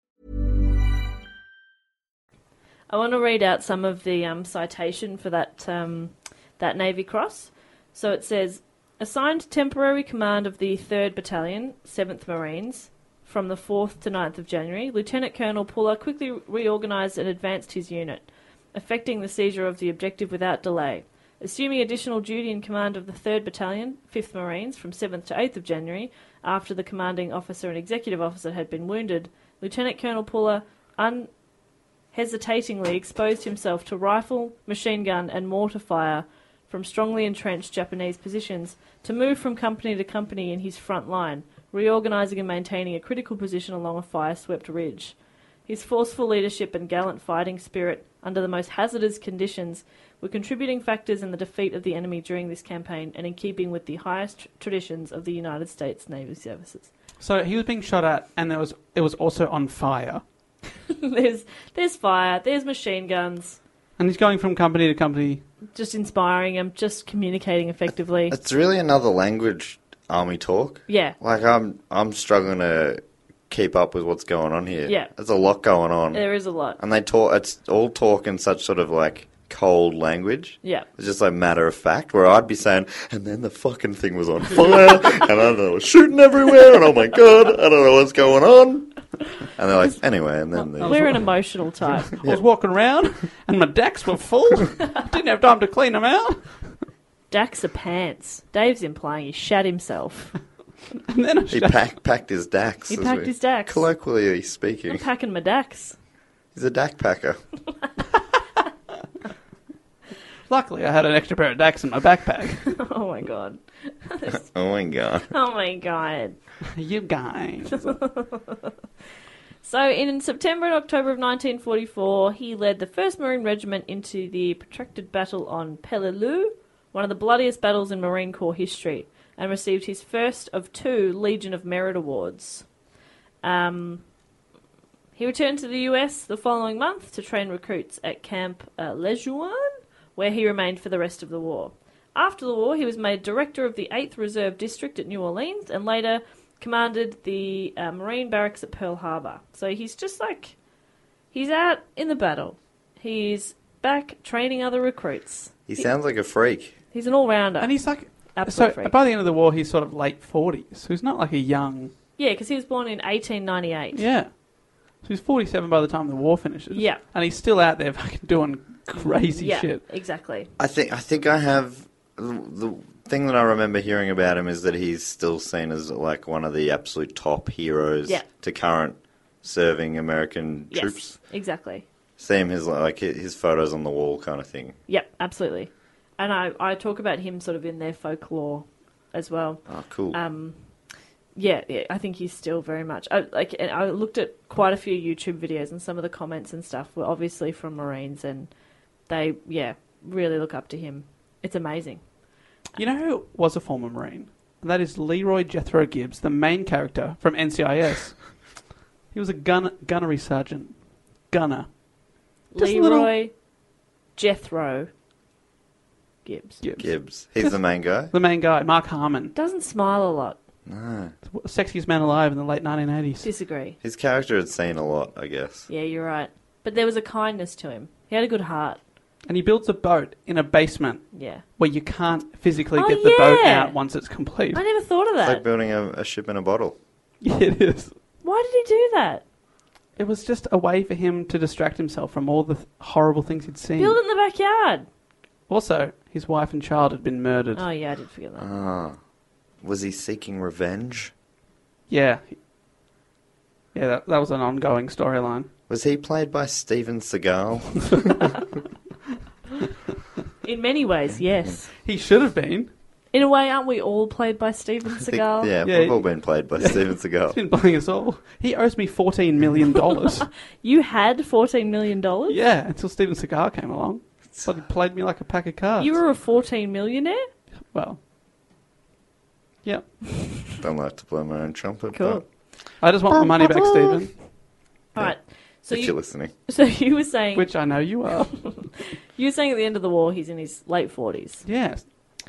A: I want to read out some of the um, citation for that um, that Navy Cross. So it says, assigned temporary command of the third Battalion, seventh Marines, from the fourth to ninth of January, Lieutenant Colonel Puller quickly reorganised and advanced his unit, effecting the seizure of the objective without delay. Assuming additional duty in command of the third Battalion, fifth Marines, from seventh to eighth of January, after the commanding officer and executive officer had been wounded, Lieutenant Colonel Puller unhesitatingly exposed himself to rifle, machine gun and mortar fire from strongly entrenched Japanese positions to move from company to company in his front line, reorganising and maintaining a critical position along a fire-swept ridge. His forceful leadership and gallant fighting spirit under the most hazardous conditions were contributing factors in the defeat of the enemy during this campaign and in keeping with the highest tr- traditions of the United States Navy services.
I: So he was being shot at, and there was it was also on fire.
A: there's there's fire, there's machine guns.
I: And he's going from company to company.
A: Just inspiring him, just communicating effectively.
J: It's really another language, army talk.
A: Yeah.
J: Like, I'm I'm struggling to keep up with what's going on here.
A: Yeah.
J: There's a lot going on.
A: There is a lot.
J: And they talk, it's all talk in such sort of like cold language.
A: Yeah.
J: It's just like matter of fact, where I'd be saying, and then the fucking thing was on fire, and I don't know, it was shooting everywhere, and oh my god, I don't know what's going on. And they're like, anyway, and then...
A: Well, we're an emotional type.
I: I was walking around, and my decks were full. Didn't have time to clean them out.
A: Dacks are pants. Dave's implying he shat himself.
I: And then I
J: He
I: shut-
J: pack, packed his dacks.
A: He
J: as
A: packed
J: we-
A: his dacks.
J: Colloquially speaking.
A: I'm packing my dacks.
J: He's a dack packer.
I: Luckily, I had an extra pair of decks in my backpack.
A: Oh my god.
J: Oh my god.
A: Oh my god.
I: You guys.
A: So in September and October of nineteen forty-four, he led the first Marine Regiment into the protracted battle on Peleliu, one of the bloodiest battles in Marine Corps history, and received his first of two Legion of Merit awards. Um, he returned to the U S the following month to train recruits at Camp uh, Lejeune, where he remained for the rest of the war. After the war, he was made director of the eighth Reserve District at New Orleans and later commanded the uh, Marine Barracks at Pearl Harbor. So he's just like, he's out in the battle. He's back training other recruits.
J: He sounds like a freak.
A: He's an all-rounder.
I: And he's like,
A: Absolute
I: so
A: freak.
I: by the end of the war, he's sort of late forties. So he's not like a young...
A: Yeah, because he was born in eighteen ninety-eight.
I: Yeah. So he's forty-seven by the time the war finishes.
A: Yeah.
I: And he's still out there fucking doing crazy
A: yeah,
I: shit.
A: exactly.
J: I think I think I have the thing that I remember hearing about him is that he's still seen as like one of the absolute top heroes
A: Yeah.
J: to current serving American
A: Yes,
J: troops.
A: exactly.
J: See him his like his photos on the wall kind of thing.
A: Yep, absolutely. And I, I talk about him sort of in their folklore as well.
J: Oh, cool.
A: Um, yeah, yeah, I think he's still very much. I, like, and I looked at quite a few YouTube videos, and some of the comments and stuff were obviously from Marines, and they, yeah, really look up to him. It's amazing.
I: You know who was a former Marine? And that is Leroy Jethro Gibbs, the main character from N C I S. He was a gun gunnery sergeant. Gunner. Just a
A: Leroy
I: little-
A: Jethro Gibbs.
I: Gibbs.
J: Gibbs. He's the main guy.
I: The main guy, Mark Harmon.
A: Doesn't smile a lot.
J: No.
I: Sexiest man alive in the late nineteen eighties.
A: Disagree.
J: His character had seen a lot, I guess.
A: Yeah, you're right. But there was a kindness to him. He had a good heart.
I: And he builds a boat in a basement
A: Yeah.
I: where you can't physically
A: Oh,
I: get the boat
A: yeah.
I: out once it's complete.
A: I never thought of
J: It's
A: that.
J: like building a, a ship in a bottle.
I: Yeah, it is.
A: Why did he do that?
I: It was just a way for him to distract himself from all the th- horrible things he'd seen.
A: Build it in the backyard.
I: Also, his wife and child had been murdered.
A: Oh, yeah, I did forget that.
J: Ah. Was he seeking revenge?
I: Yeah. Yeah, that, that was an ongoing storyline.
J: Was he played by Steven Seagal?
A: In many ways, yes.
I: He should have been.
A: In a way, aren't we all played by Steven
J: I think-
A: Seagal?
J: yeah,
I: Yeah,
J: we've all
I: he-
J: been played by
I: Yeah.
J: Steven
I: He's
J: Seagal.
I: been playing us all. He owes me fourteen million dollars.
A: You had fourteen million dollars?
I: Yeah, until Steven Seagal came along. But he played me like a pack of cards.
A: You were a fourteen millionaire?
I: Well. Yeah.
J: Don't like to blow my own trumpet.
A: Cool.
I: I just want my money back, Stephen.
A: All right. So
J: if
A: you,
J: you're listening.
A: So you were saying...
I: Which I know you are.
A: You were saying at the end of the war, he's in his late forties.
I: Yes.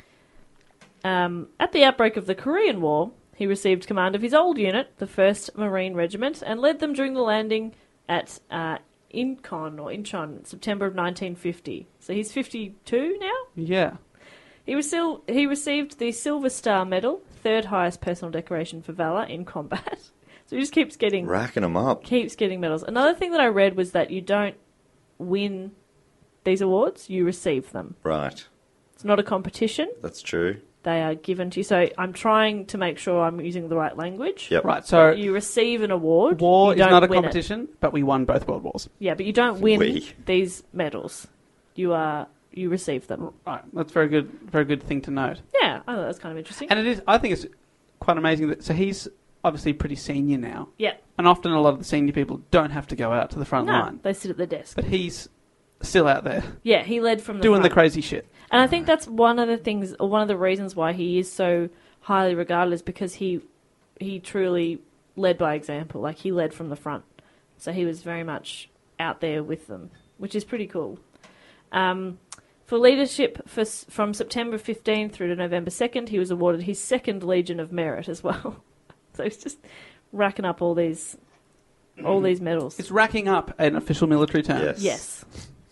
A: Um, at the outbreak of the Korean War, he received command of his old unit, the first Marine Regiment, and led them during the landing at uh, Incheon, or Incheon, September of nineteen fifty. So he's fifty-two now?
I: Yeah.
A: He, received he received the Silver Star Medal, third highest personal decoration for valour in combat. So he just keeps getting...
J: Racking them up.
A: Keeps getting medals. Another thing that I read was that you don't win these awards, you receive them.
J: Right.
A: It's not a competition.
J: That's true.
A: They are given to you. So I'm trying to make sure I'm using the right language.
J: Yep.
I: Right, so
A: You receive an award.
I: war
A: you
I: is
A: don't
I: not a
A: win it.
I: competition, but we won both world wars.
A: Yeah, but you don't win
J: We.
A: these medals. You are you receive them.
I: Right, that's very good. Very good thing to note.
A: Yeah, I thought that's kind of interesting.
I: And it is. I think it's quite amazing that. So he's obviously pretty senior now,
A: yeah,
I: and often a lot of the senior people don't have to go out to the front
A: no,
I: line,
A: they sit at the desk.
I: but he's still out there
A: Yeah, he led from the
I: doing the
A: front.
I: crazy shit.
A: And I think that's one of the things, or one of the reasons why he is so highly regarded, is because he he truly led by example. Like, he led from the front, so he was very much out there with them, which is pretty cool. Um, for leadership for, s- from September fifteenth through to November second, he was awarded his second Legion of Merit as well. So he's just racking up all these all these medals.
I: It's racking up an official military term.
J: Yes.
A: Yes.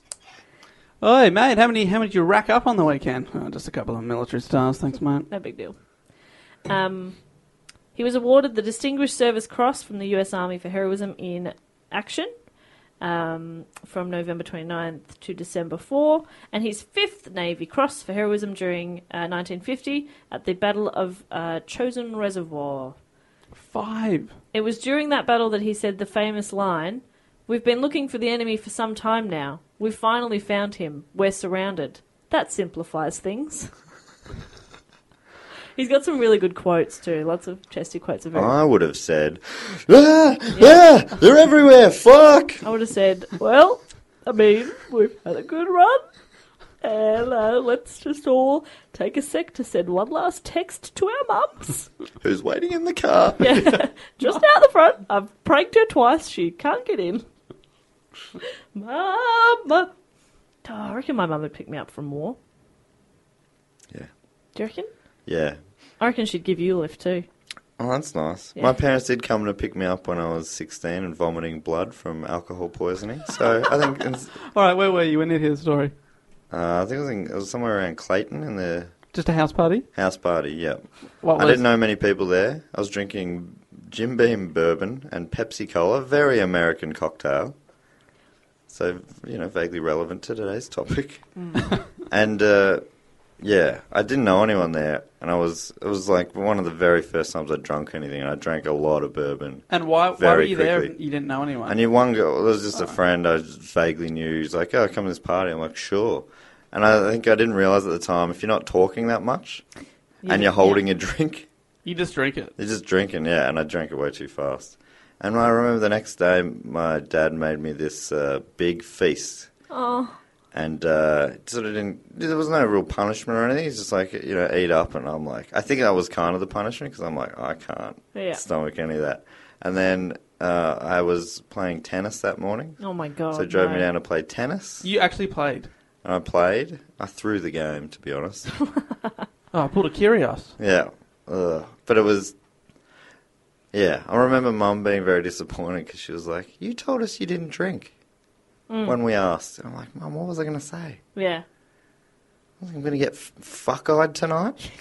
I: Oi, mate, how many how many did you rack up on the weekend? Oh, just a couple of military stars, thanks, mate.
A: No big deal. Um, he was awarded the Distinguished Service Cross from the U S Army for heroism in action um, from November twenty-ninth to December fourth, and his fifth Navy Cross for heroism during uh, nineteen fifty at the Battle of uh, Chosin Reservoir.
I: Five.
A: It was during that battle that he said the famous line, "We've been looking for the enemy for some time now. We've finally found him. We're surrounded." That simplifies things. He's got some really good quotes too. Lots of Chesty quotes. Are very.
J: I would have said, ah, yeah, they're everywhere, fuck.
A: I would have said, well, I mean, we've had a good run. And uh, let's just all take a sec to send one last text to our mums.
J: Who's waiting in the car?
A: Yeah, just out the front. I've pranked her twice. She can't get in. Mum! Oh, I reckon my mum would pick me up from war.
J: Yeah.
A: Do you reckon?
J: Yeah.
A: I reckon she'd give you a lift too.
J: Oh, that's nice.
A: Yeah.
J: My parents did come to pick me up when I was sixteen and vomiting blood from alcohol poisoning. So I think... It's,
I: All right, where were you when you hear the story?
J: Uh, I think it was, in, it was somewhere around Clayton in the...
I: Just a house party?
J: House party, yeah.
I: What
J: I
I: was-
J: didn't know many people there. I was drinking Jim Beam bourbon and Pepsi Cola, very American cocktail. So, you know, vaguely relevant to today's topic.
I: Mm.
J: And, uh, yeah, I didn't know anyone there. And I was, it was like one of the very first times I'd drunk anything. And I drank a lot of bourbon.
I: And why, why
J: very
I: were you there
J: quickly.
I: if you didn't know anyone?
J: I knew one girl, there was just a friend I just vaguely knew. He's like, oh, come to this party. I'm like, sure. And I think I didn't realise at the time, if you're not talking that much
I: Yeah,
J: and you're holding a drink,
I: You just drink it.
J: you're just drinking, yeah, and I drank it way too fast. And I remember the next day, my dad made me this uh, big feast.
A: Oh.
J: And uh, sort of didn't, there was no real punishment or anything. He's just like, you know, eat up. And I'm like, I think that was kind of the punishment because I'm like, I can't
A: Yeah.
J: stomach any of that. And then uh, I was playing tennis that morning.
A: Oh my god.
J: So it drove
A: no.
J: me down to play tennis.
I: You actually played?
J: And I played. I threw the game, to be honest.
I: Oh, I pulled a Kyrgios.
J: Yeah. Ugh. But it was... Yeah. I remember Mum being very disappointed because she was like, you told us you didn't drink
A: Mm.
J: when we asked. And I'm like, Mum, what was I going to say?
A: Yeah.
J: I'm going to get f- fuck-eyed tonight?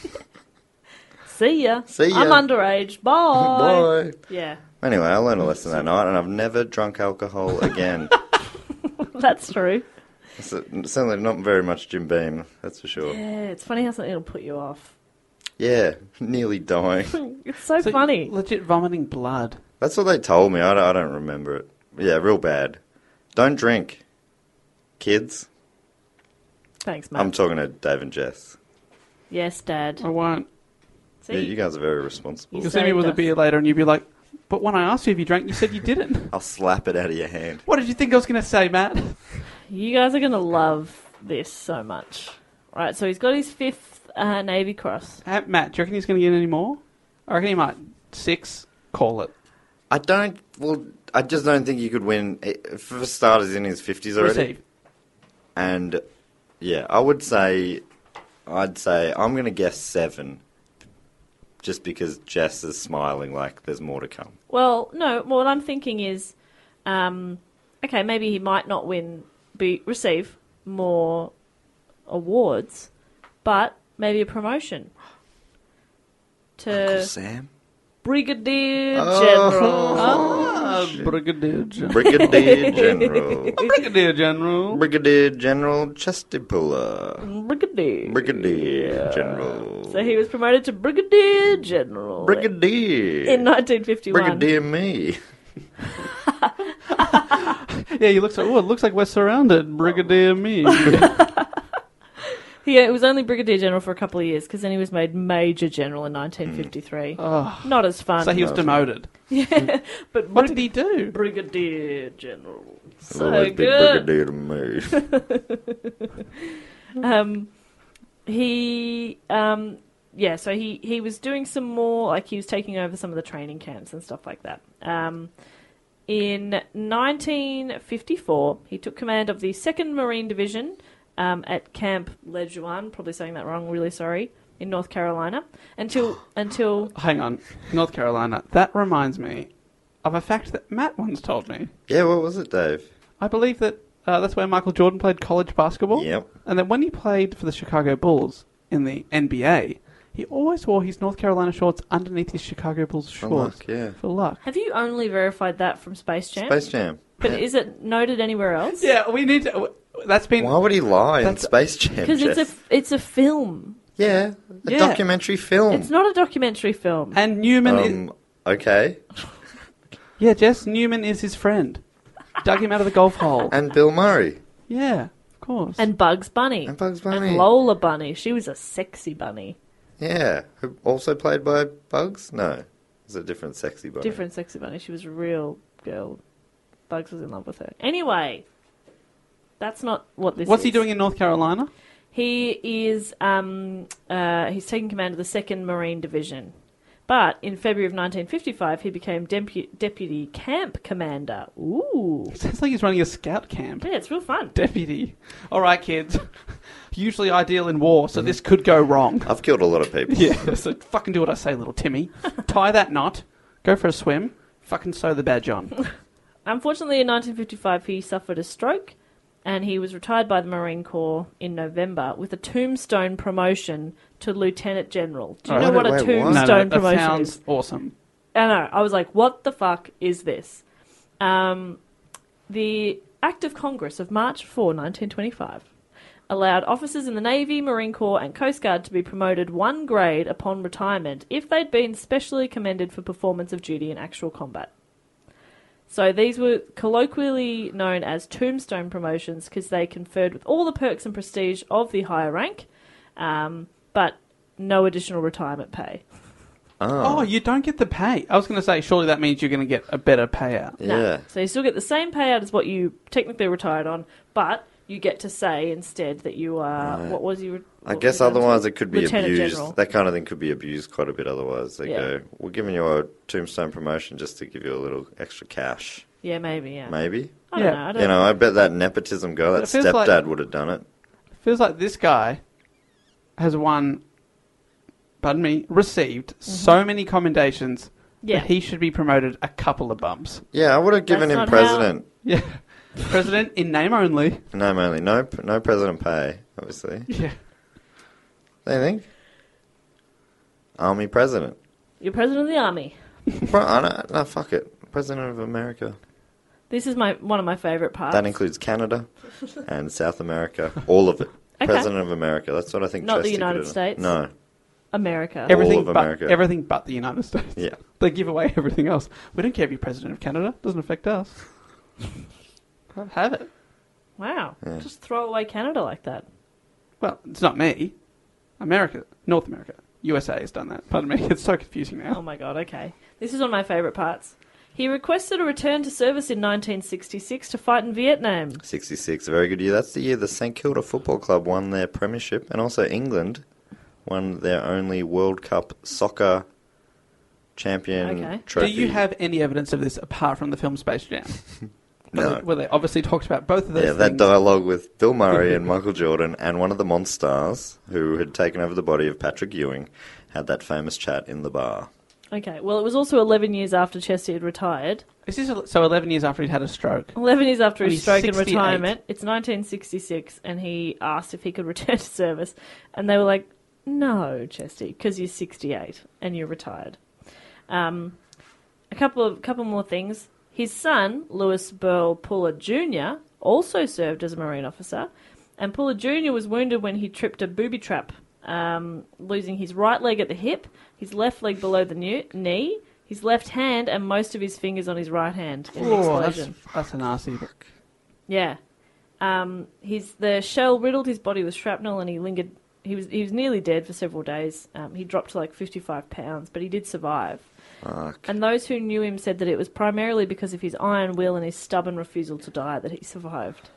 A: See ya.
J: See ya.
A: I'm underage. Bye.
J: Bye.
A: Yeah.
J: Anyway, I learned a lesson that night and I've never drunk alcohol again.
A: That's true.
J: It's a, certainly not very much Jim Beam, that's for sure.
A: Yeah, it's funny how something will put you off.
J: Yeah, nearly dying.
A: It's so, funny.
I: Legit vomiting blood.
J: That's what they told me. I don't, I don't remember it. Yeah, real bad. Don't drink, kids.
A: Thanks, Matt.
J: I'm talking to Dave and Jess.
A: Yes, Dad.
I: I won't.
A: See?
J: Yeah, you guys are very responsible.
I: You'll see me with a beer later and you'll be like, but when I asked you if you drank, you said you didn't.
J: I'll slap it out of your hand.
I: What did you think I was going to say, Matt?
A: You guys are going to love this so much. Right, so he's got his fifth uh, Navy Cross.
I: Uh, Matt, do you reckon he's going to get any more? I reckon he might. Six, call it.
J: I don't... Well, I just don't think you could win... For starters, he's in his fifties already.
I: Receive.
J: And, yeah, I would say... I'd say I'm going to guess seven. Just because Jess is smiling like there's more to come.
A: Well, no, what I'm thinking is, um, okay, maybe he might not win, be receive more awards, but maybe a promotion to
J: Uncle Sam?
A: Brigadier
J: Oh.
A: General.
I: Ah, Brigadier General.
J: Brigadier General.
I: Brigadier General.
J: Brigadier General Chestipula.
A: Brigadier.
J: Brigadier General.
A: So he was promoted to Brigadier General.
J: Brigadier.
A: In nineteen fifty-one.
J: Brigadier me.
I: Yeah, he looks like, oh, it looks like we're surrounded. Brigadier me.
A: Yeah, it was only Brigadier General for a couple of years because then he was made Major General in nineteen fifty-three.
I: Oh.
A: Not as fun.
I: So he was demoted.
A: Yeah, but
I: What did he do?
A: Brigadier General. So
J: Always be
A: good.
J: Brigadier to me.
A: um, he, um, yeah, so he, he was doing some more, like he was taking over some of the training camps and stuff like that. Um, in nineteen fifty-four, he took command of the second Marine Division um, at Camp Lejeune, probably saying that wrong, really sorry, in North Carolina, until until
I: Hang on. North Carolina. That reminds me of a fact that Matt once told me.
J: Yeah, what was it, Dave?
I: I believe that uh, that's where Michael Jordan played college basketball.
J: Yep.
I: And then when he played for the Chicago Bulls in the N B A, he always wore his North Carolina shorts underneath his Chicago Bulls
J: For
I: shorts.
J: luck, yeah.
I: For luck.
A: Have you only verified that from Space Jam?
J: Space Jam.
A: But
J: Yeah.
A: is it noted anywhere else?
I: Yeah, we need to... That's been...
J: Why would he lie in
I: That's-
J: Space Jam,
A: Because it's a
J: Jess?
A: it's a film.
J: Yeah, a
I: Yeah.
J: documentary film.
A: It's not a documentary film.
I: And Newman is...
J: Um, okay.
I: Yeah, Jess, Newman is his friend. Dug him out of the golf hole.
J: And Bill Murray.
I: Yeah, of course.
A: And Bugs Bunny.
J: And Bugs Bunny.
A: And Lola Bunny. She was a sexy bunny.
J: Yeah. Who also played by Bugs? No. It's a different sexy bunny.
A: Different sexy bunny. She was a real girl. Bugs was in love with her. Anyway, that's not what this
I: What's
A: is.
I: he doing in North Carolina?
A: He is, um, uh, he's taking command of the second Marine Division. But in February of nineteen fifty-five, he became Depu- Deputy Camp Commander. Ooh.
I: Sounds like he's running a scout camp.
A: Yeah, it's real fun.
I: Deputy. All right, kids. Usually ideal in war, so this could go wrong.
J: I've killed a lot of people.
I: Yeah, so fucking do what I say, little Timmy. Tie that knot. Go for a swim. Fucking sew the badge on.
A: Unfortunately, in nineteen fifty-five, he suffered a stroke, and he was retired by the Marine Corps in November with a tombstone promotion to Lieutenant General. Do you
I: Oh,
A: know what a
J: wait, what?
A: tombstone
I: No, no, that
A: promotion
I: sounds
A: is?
I: awesome.
A: I know. I was like, what the fuck is this? Um, the Act of Congress of March fourth, nineteen twenty-five allowed officers in the Navy, Marine Corps and Coast Guard to be promoted one grade upon retirement if they'd been specially commended for performance of duty in actual combat. So these were colloquially known as tombstone promotions because they conferred with all the perks and prestige of the higher rank, um, but no additional retirement pay.
J: Oh.
I: Oh, you don't get the pay. I was going to say, surely that means you're going to get a better payout.
J: Yeah.
A: No. So you still get the same payout as what you technically retired on, but you get to say instead that you are...
J: Right.
A: What was you...
J: I
A: what
J: guess
A: was you down
J: otherwise
A: to?
J: it could be
A: Lieutenant
J: abused.
A: General.
J: That kind of thing could be abused quite a bit otherwise. They
A: Yeah.
J: go, we're giving you a tombstone promotion just to give you a little extra cash.
A: Yeah, maybe, yeah.
J: Maybe?
A: I don't
I: Yeah.
A: know. I don't
J: You know, I bet that nepotism guy, that
I: It feels like-
J: stepdad would have done it.
I: Feels like this guy has won, pardon me, received so many commendations
A: Yeah.
I: that he should be promoted a couple of bumps.
J: Yeah, I would have given
A: That's
J: him
A: not
J: president.
I: Yeah. President in name only.
J: No, mainly. No, no president pay, obviously.
I: Yeah.
J: They think? Army president.
A: You're president of the army.
J: Bro, I don't, no, fuck it. President of America.
A: This is my one of my favourite parts.
J: That includes Canada and South America. All of it.
A: Okay.
J: President of America. That's what I think.
A: Not the
J: Chesty
A: United
J: could have-
A: States?
J: No.
A: America.
I: Everything
J: of
I: but
J: America.
I: everything but the United States.
J: Yeah.
I: They give away everything else. We don't care if you're president of Canada. Doesn't affect us. Have it.
A: Wow.
J: Yeah.
A: Just throw away Canada like that.
I: Well, it's not me. America. North America. U S A has done that. Pardon me. It's so confusing now.
A: Oh my god, okay. This is one of my favourite parts. He requested a return to service in nineteen sixty-six to fight in Vietnam.
J: sixty-six, a very good year. That's the year the St Kilda Football Club won their premiership, and also England won their only World Cup soccer champion
A: Okay.
J: trophy.
I: Do you have any evidence of this apart from the film Space Jam?
J: No.
I: Where they, where they obviously talked about both of those
J: Yeah,
I: things.
J: that dialogue with Bill Murray and Michael Jordan and one of the Monstars, who had taken over the body of Patrick Ewing, had that famous chat in the bar.
A: Okay, well, it was also eleven years after Chesty had retired.
I: Is this a, so eleven years after he'd had a stroke?
A: eleven years after
I: And
A: his
I: he's
A: stroke and
I: sixty-eight.
A: retirement. It's nineteen sixty-six, and he asked if he could return to service. And they were like, no, Chesty, because you're sixty-eight and you're retired. Um, a couple of couple more things. His son, Louis Burl Puller Junior, also served as a Marine officer, and Puller Junior was wounded when he tripped a booby trap, um, losing his right leg at the hip, his left leg below the new- knee, his left hand, and most of his fingers on his right hand in the
I: Oh,
A: explosion.
I: that's, that's a nasty.
A: Yeah. Um, his the shell riddled his body with shrapnel, and he lingered. He was he was nearly dead for several days. Um, he dropped to like fifty-five pounds, but he did survive.
J: Fuck.
A: And those who knew him said that it was primarily because of his iron will and his stubborn refusal to die that he survived.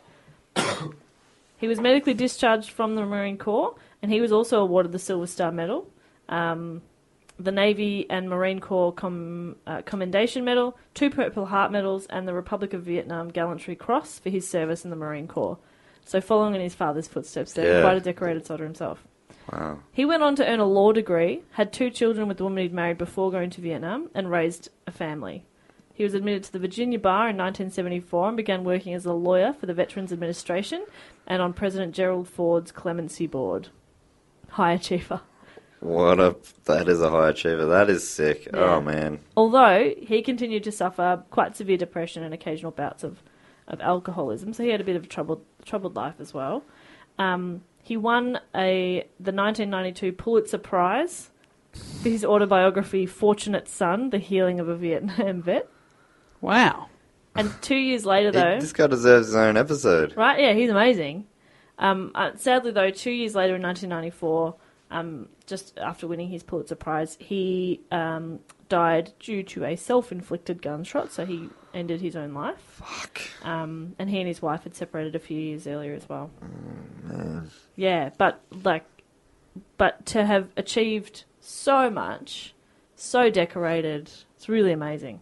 A: He was medically discharged from the Marine Corps, and he was also awarded the Silver Star Medal, um, the Navy and Marine Corps Com- uh, Commendation Medal, two Purple Heart Medals, and the Republic of Vietnam Gallantry Cross for his service in the Marine Corps. So following in his father's footsteps, there,
J: Yeah.
A: quite a decorated soldier himself.
J: Wow.
A: He went on to earn a law degree, had two children with the woman he'd married before going to Vietnam, and raised a family. He was admitted to the Virginia Bar in nineteen seventy-four and began working as a lawyer for the Veterans Administration and on President Gerald Ford's Clemency Board. High achiever.
J: What a... That is a high achiever. That is sick.
A: Yeah.
J: Oh, man.
A: Although he continued to suffer quite severe depression and occasional bouts of, of alcoholism, so he had a bit of a troubled troubled life as well. Um, he won a the nineteen ninety-two Pulitzer Prize for his autobiography Fortunate Son, The Healing of a Vietnam Vet.
I: Wow.
A: And two years later, though...
J: He, this guy deserves his own episode.
A: Right, yeah, he's amazing. Um, uh, sadly, though, two years later in nineteen ninety-four, um, just after winning his Pulitzer Prize, he um, died due to a self-inflicted gunshot, so he ended his own life.
J: Fuck.
A: Um, and he and his wife had separated a few years earlier as well.
J: Oh, man.
A: Yeah, but like, but to have achieved so much, so decorated, it's really amazing.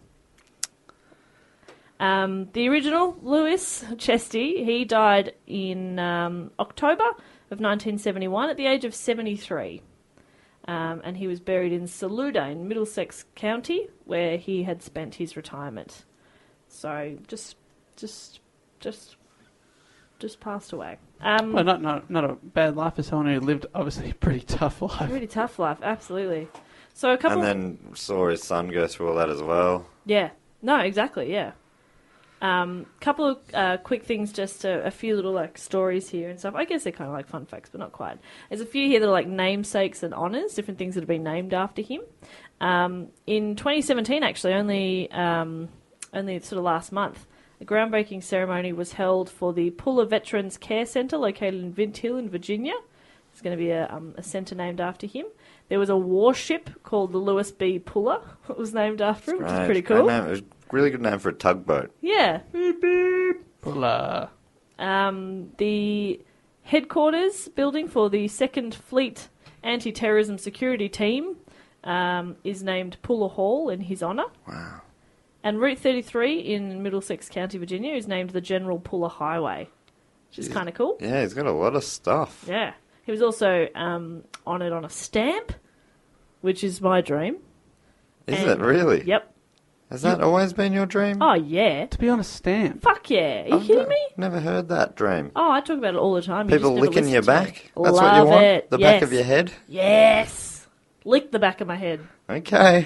A: Um, the original Louis Chesty, he died in um, October of nineteen seventy-one at the age of seventy-three. Um, and he was buried in Saluda in Middlesex County, where he had spent his retirement. So just, just, just, just passed away. Um,
I: well, not, not not a bad life for someone who lived obviously a pretty tough life.
A: Pretty tough life, absolutely. So a couple.
J: And then saw his son go through all that as well.
A: Yeah. No, exactly. Yeah. Um, couple of uh, quick things, just a, a few little like stories here and stuff. I guess they're kind of like fun facts, but not quite. There's a few here that are like namesakes and honours, different things that have been named after him. Um, in twenty seventeen, actually, only um, only sort of last month, a groundbreaking ceremony was held for the Puller Veterans Care Centre located in Vint Hill in Virginia. There's going to be a, um, a centre named after him. There was a warship called the Lewis B. Puller that was named after him, which is pretty cool.
J: Great name. It was a really good name for a tugboat.
A: Yeah. Beep, beep.
I: Puller.
A: Um, the headquarters building for the Second Fleet Anti-Terrorism Security Team um, is named Puller Hall in his honour.
J: Wow.
A: And Route thirty-three in Middlesex County, Virginia, is named the General Puller Highway, which is kind of cool.
J: Yeah, he's got a lot of stuff.
A: Yeah. He was also um, honoured on a stamp, which is my dream.
J: Is
A: And-
J: it really?
A: Yep.
J: Has that always been your dream?
A: Oh, yeah.
I: To be on a stamp.
A: Fuck yeah. Are you
J: I've
A: kidding
J: ne-
A: me?
J: Never heard that dream.
A: Oh, I talk about it all the time. You
J: People
A: just never
J: licking your
A: listen to me.
J: back? That's what you
A: Love
J: want?
A: it.
J: The
A: yes.
J: back of your head?
A: Yes. Lick the back of my head.
J: Okay.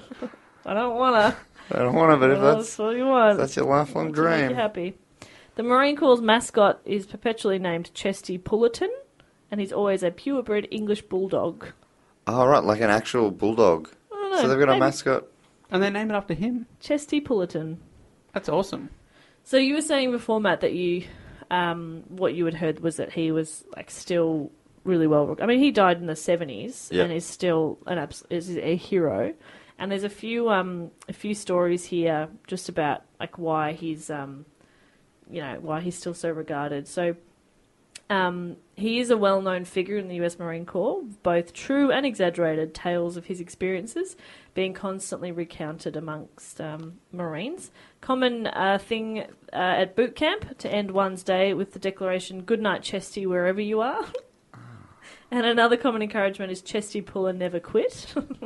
A: I don't want to.
J: I don't want to, but if
A: Well,
J: that's,
A: that's what you want.
J: that's your lifelong
A: To make you
J: dream.
A: happy. The Marine Corps' mascot is perpetually named Chesty Pullerton, and he's always a purebred English bulldog.
J: Oh, right, like an actual bulldog.
A: I don't know.
J: So they've got a
A: maybe
J: mascot.
I: And they name it after him.
A: Chesty Pullerton.
I: That's awesome.
A: So you were saying before, Matt, that you, um, what you had heard was that he was like still really well. I mean, he died in the seventies
J: Yep.
A: and is still an abs- is a hero. And there's a few um a few stories here just about like why he's um, you know, why he's still so regarded. So. Um, he is a well-known figure in the U S Marine Corps, both true and exaggerated tales of his experiences being constantly recounted amongst um, Marines. Common uh, thing uh, at boot camp to end one's day with the declaration, "Good night, Chesty, wherever you are." And another common encouragement is "Chesty Puller, never quit."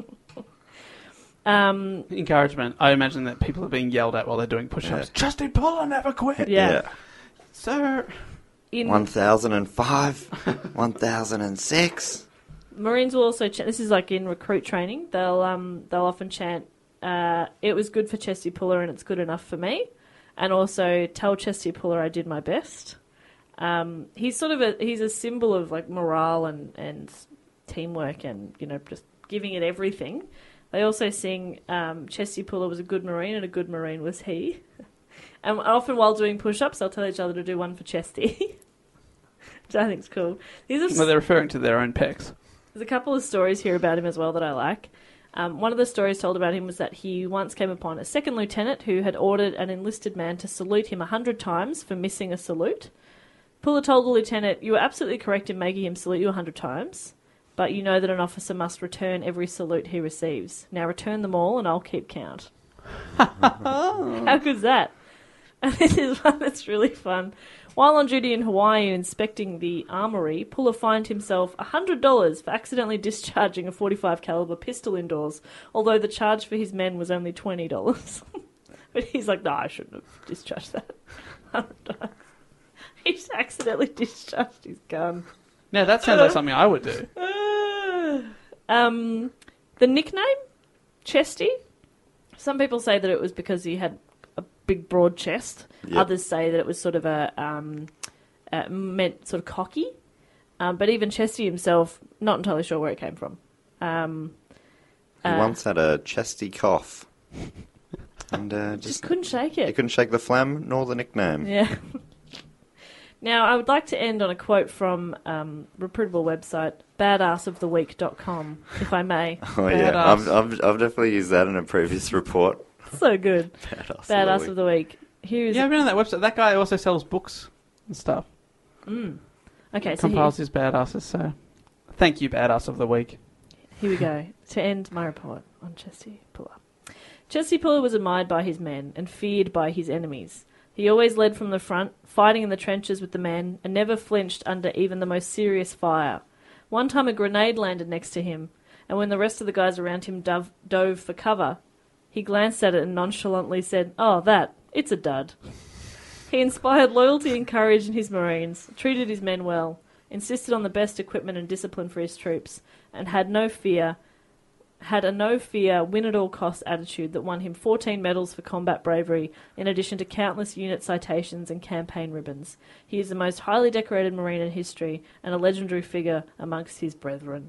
A: um,
I: Encouragement. I imagine that people are being yelled at while they're doing push-ups.
J: Yeah.
I: Chesty Puller, never quit.
A: yeah.
I: Sir.
A: In
J: one thousand five, one thousand six.
A: Marines will also chant. This is like in recruit training. They'll um they'll often chant, uh, "It was good for Chesty Puller, and it's good enough for me," and also "Tell Chesty Puller I did my best." Um, he's sort of a he's a symbol of like morale and and teamwork, and you know just giving it everything. They also sing, um, "Chesty Puller was a good Marine, and a good Marine was he." And often while doing push-ups, they'll tell each other to do one for Chesty. Which I think is cool. These are
I: Well, they're referring to their own pecs.
A: There's a couple of stories here about him as well that I like. Um, one of the stories told about him was that he once came upon a second lieutenant who had ordered an enlisted man to salute him a hundred times for missing a salute. Puller told the lieutenant, "You were absolutely correct in making him salute you a hundred times, but you know that an officer must return every salute he receives. Now return them all and I'll keep count." How good's that? And this is one that's really fun. While on duty in Hawaii and inspecting the armory, Puller fined himself one hundred dollars for accidentally discharging a forty-five caliber pistol indoors, although the charge for his men was only twenty dollars. But he's like, "No, I shouldn't have discharged that." one hundred dollars. He just accidentally discharged his gun.
I: Now, that sounds like something I would do.
A: um, the nickname, Chesty, some people say that it was because he had a big, broad chest.
J: Yep.
A: Others say that it was sort of a, um, uh, meant sort of cocky. Um, but even Chesty himself, not entirely sure where it came from. Um,
J: He
A: uh,
J: once had a chesty cough. And uh, just,
A: just couldn't shake it.
J: He couldn't shake the phlegm nor the nickname.
A: Yeah. Now, I would like to end on a quote from um, reputable website badass of the week dot com, if I may.
J: Oh, yeah. I've, I've, I've definitely used that in a previous report.
A: So good.
J: Badass,
A: Badass
J: of the
A: of the week. Here is
I: Yeah, I've been on that website. That guy also sells books and stuff.
A: Mm. Okay, so
I: Compiles
A: here,
I: his badasses, so thank you, badass of the week.
A: here we go. To end my report on Chesty Puller. Chesty Puller was admired by his men and feared by his enemies. He always led from the front, fighting in the trenches with the men, and never flinched under even the most serious fire. One time a grenade landed next to him, and when the rest of the guys around him dove, dove for cover, he glanced at it and nonchalantly said, "Oh, that, it's a dud." He inspired loyalty and courage in his Marines, treated his men well, insisted on the best equipment and discipline for his troops, and had no fear, had a no-fear, win-at-all-costs attitude that won him fourteen medals for combat bravery, in addition to countless unit citations and campaign ribbons. He is the most highly decorated Marine in history and a legendary figure amongst his brethren.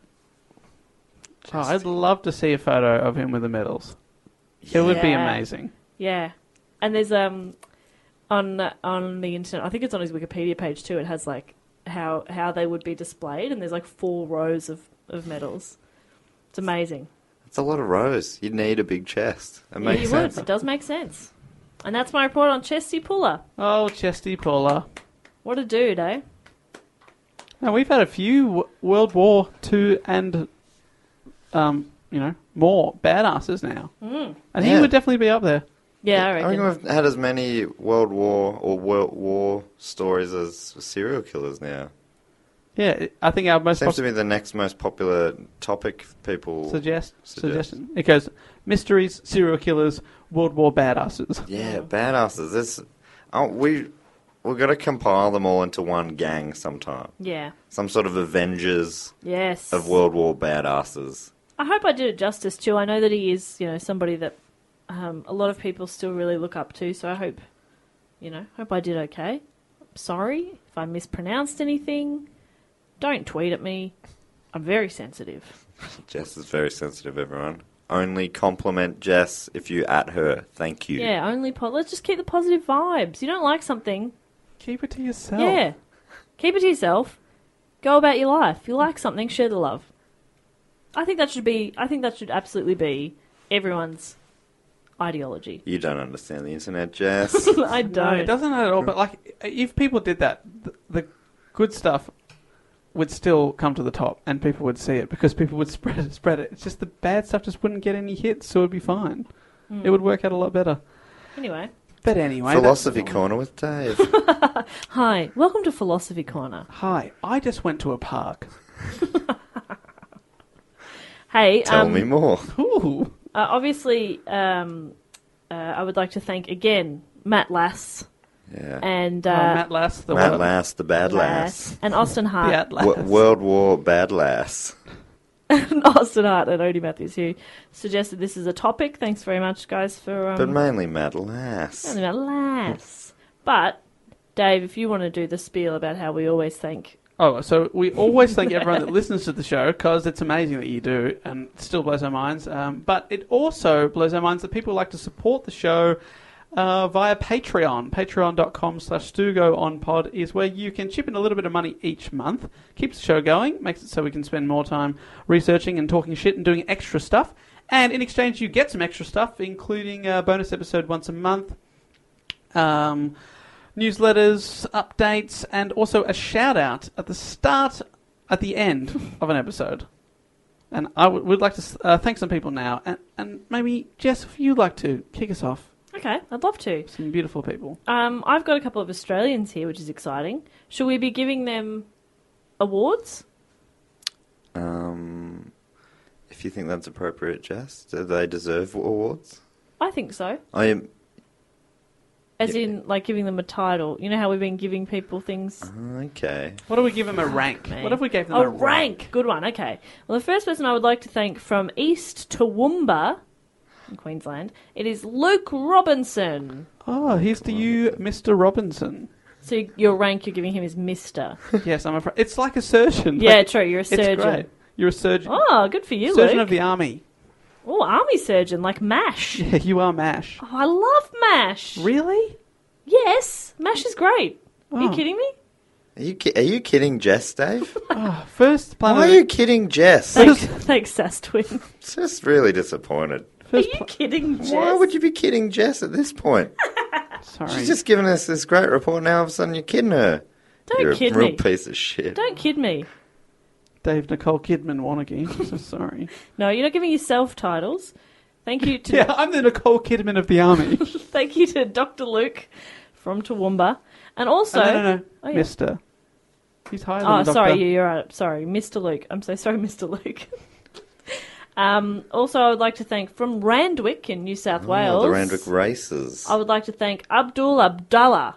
I: Oh, I'd love to see a photo of him with the medals. It would be
A: Yeah.
I: amazing.
A: Yeah, and there's um on on the internet. I think it's on his Wikipedia page too. It has like how how they would be displayed, and there's like four rows of, of medals. It's amazing.
J: It's a lot of rows. You'd need a big chest. It
A: Yeah,
J: makes
A: you
J: sense.
A: would. It does make sense. And that's my report on Chesty Puller.
I: Oh, Chesty Puller.
A: What a dude, eh?
I: Now, we've had a few w- World War Two and, um, you know, more badasses now.
A: Mm.
I: And he
J: Yeah.
I: would definitely be up there.
A: Yeah, I
J: I
A: reckon.
J: think we've had as many World War or World War stories as serial killers now.
I: Yeah, I think our most
J: Seems
I: pop-
J: to be the next most popular topic people
I: suggest,
J: suggest.
I: suggestion. It goes mysteries, serial killers, World War badasses.
J: Yeah, badasses. This, oh, we we've got to compile them all into one gang sometime.
A: Yeah.
J: Some sort of Avengers
A: Yes.
J: of World War badasses.
A: I hope I did it justice too. I know that he is, you know, somebody that um, a lot of people still really look up to. So I hope, you know, hope I did okay. I'm sorry if I mispronounced anything. Don't tweet at me. I'm very sensitive.
J: Jess is very sensitive, everyone. Only compliment Jess if you at her. Thank you.
A: Yeah, only po- let's just keep the positive vibes. You don't like something,
I: keep it to yourself.
A: Yeah, keep it to yourself. Go about your life. If you like something, share the love. I think that should be. I think that should absolutely be everyone's ideology.
J: You don't understand the internet, Jess.
A: I
I: No,
A: don't.
I: it doesn't at all. But like, if people did that, the, the good stuff would still come to the top, and people would see it because people would spread it. Spread it. It's just the bad stuff just wouldn't get any hits, so it'd be fine.
A: Mm.
I: It would work out a lot better.
A: Anyway.
I: But anyway,
J: Philosophy
I: that's-
J: Corner with Dave.
A: Hi, welcome to Philosophy Corner.
I: Hi, I just went to a park.
A: Hey,
J: Tell
A: um,
J: me more.
I: Ooh.
A: Uh, obviously, um, uh, I would like to thank again Matt Lass.
J: Yeah.
A: And
I: Oh,
A: uh,
I: Matt Lass, the
J: Matt
I: what?
J: Lass, the bad lass.
A: and Austin Hart.
I: The Atlas.
J: W- World War bad lass.
A: and Austin Hart and Odie Matthews, who suggested this is a topic. Thanks very much, guys, for um,
J: But mainly Mad Lass.
A: Only Matt Lass. But Dave, if you want to do the spiel about how we always thank.
I: Oh, so we always thank everyone that listens to the show because it's amazing that you do, and it still blows our minds. Um, but it also blows our minds that people like to support the show uh, via Patreon. Patreon.com slash Stugo on pod is where you can chip in a little bit of money each month. Keeps the show going, makes it so we can spend more time researching and talking shit and doing extra stuff. And in exchange, you get some extra stuff, including a bonus episode once a month. Um... newsletters, updates, and also a shout-out at the start, at the end of an episode. And I w- would like to uh, thank some people now. And, and maybe, Jess, if you'd like to kick us off.
A: Okay, I'd love to.
I: Some beautiful people.
A: Um, I've got a couple of Australians here, which is exciting. Should we be giving them awards?
J: Um, if you think that's appropriate, Jess, do they deserve awards?
A: I think so.
J: I am.
A: As
J: Yeah.
A: in, like, giving them a title. You know how we've been giving people things?
J: Okay.
I: What do we give them a rank?
A: Me.
I: What if we gave them
A: a
I: a rank?
A: rank? Good one, okay. Well, the first person I would like to thank from East Toowoomba in Queensland, it is Luke Robinson.
I: Oh, here's to you, Mister Robinson.
A: So your rank you're giving him is Mister
I: Yes, I'm afraid. It's like a surgeon.
A: Yeah,
I: Like,
A: true, you're a
I: it's
A: surgeon.
I: great. You're a surgeon.
A: Oh, good for you,
I: Surgeon
A: Luke.
I: of the army.
A: Oh, army surgeon, like MASH.
I: Yeah, you are MASH.
A: Oh, I love MASH.
I: Really?
A: Yes, MASH is great. Are you
I: Oh.
A: kidding me?
J: Are you ki- are you kidding Jess, Dave?
I: Oh, first Planet.
J: Why are you kidding Jess?
A: Thanks, thanks Sass Twin.
J: Just really disappointed.
A: Are you kidding, Jess?
J: Why would you be kidding Jess at this point?
I: Sorry.
J: She's just given us this great report. Now all of a sudden you're kidding her.
A: Don't
J: you're
A: kid
J: a real
A: me.
J: piece of shit.
A: Don't kid me.
I: Dave Nicole Kidman Wannabe. I'm so sorry.
A: No, you're not giving yourself titles. Thank you to
I: Yeah, I'm the Nicole Kidman of the army.
A: thank you to Doctor Luke from Toowoomba, and also
I: Oh, no, no, no.
A: Oh, yeah.
I: Mister. He's higher than
A: Oh,
I: a doctor.
A: sorry, you're right. Sorry, Mister Luke. I'm so sorry, Mister Luke. um, also, I would like to thank from Randwick in New South
J: Oh,
A: Wales.
J: the Randwick Races.
A: I would like to thank Abdul Abdallah.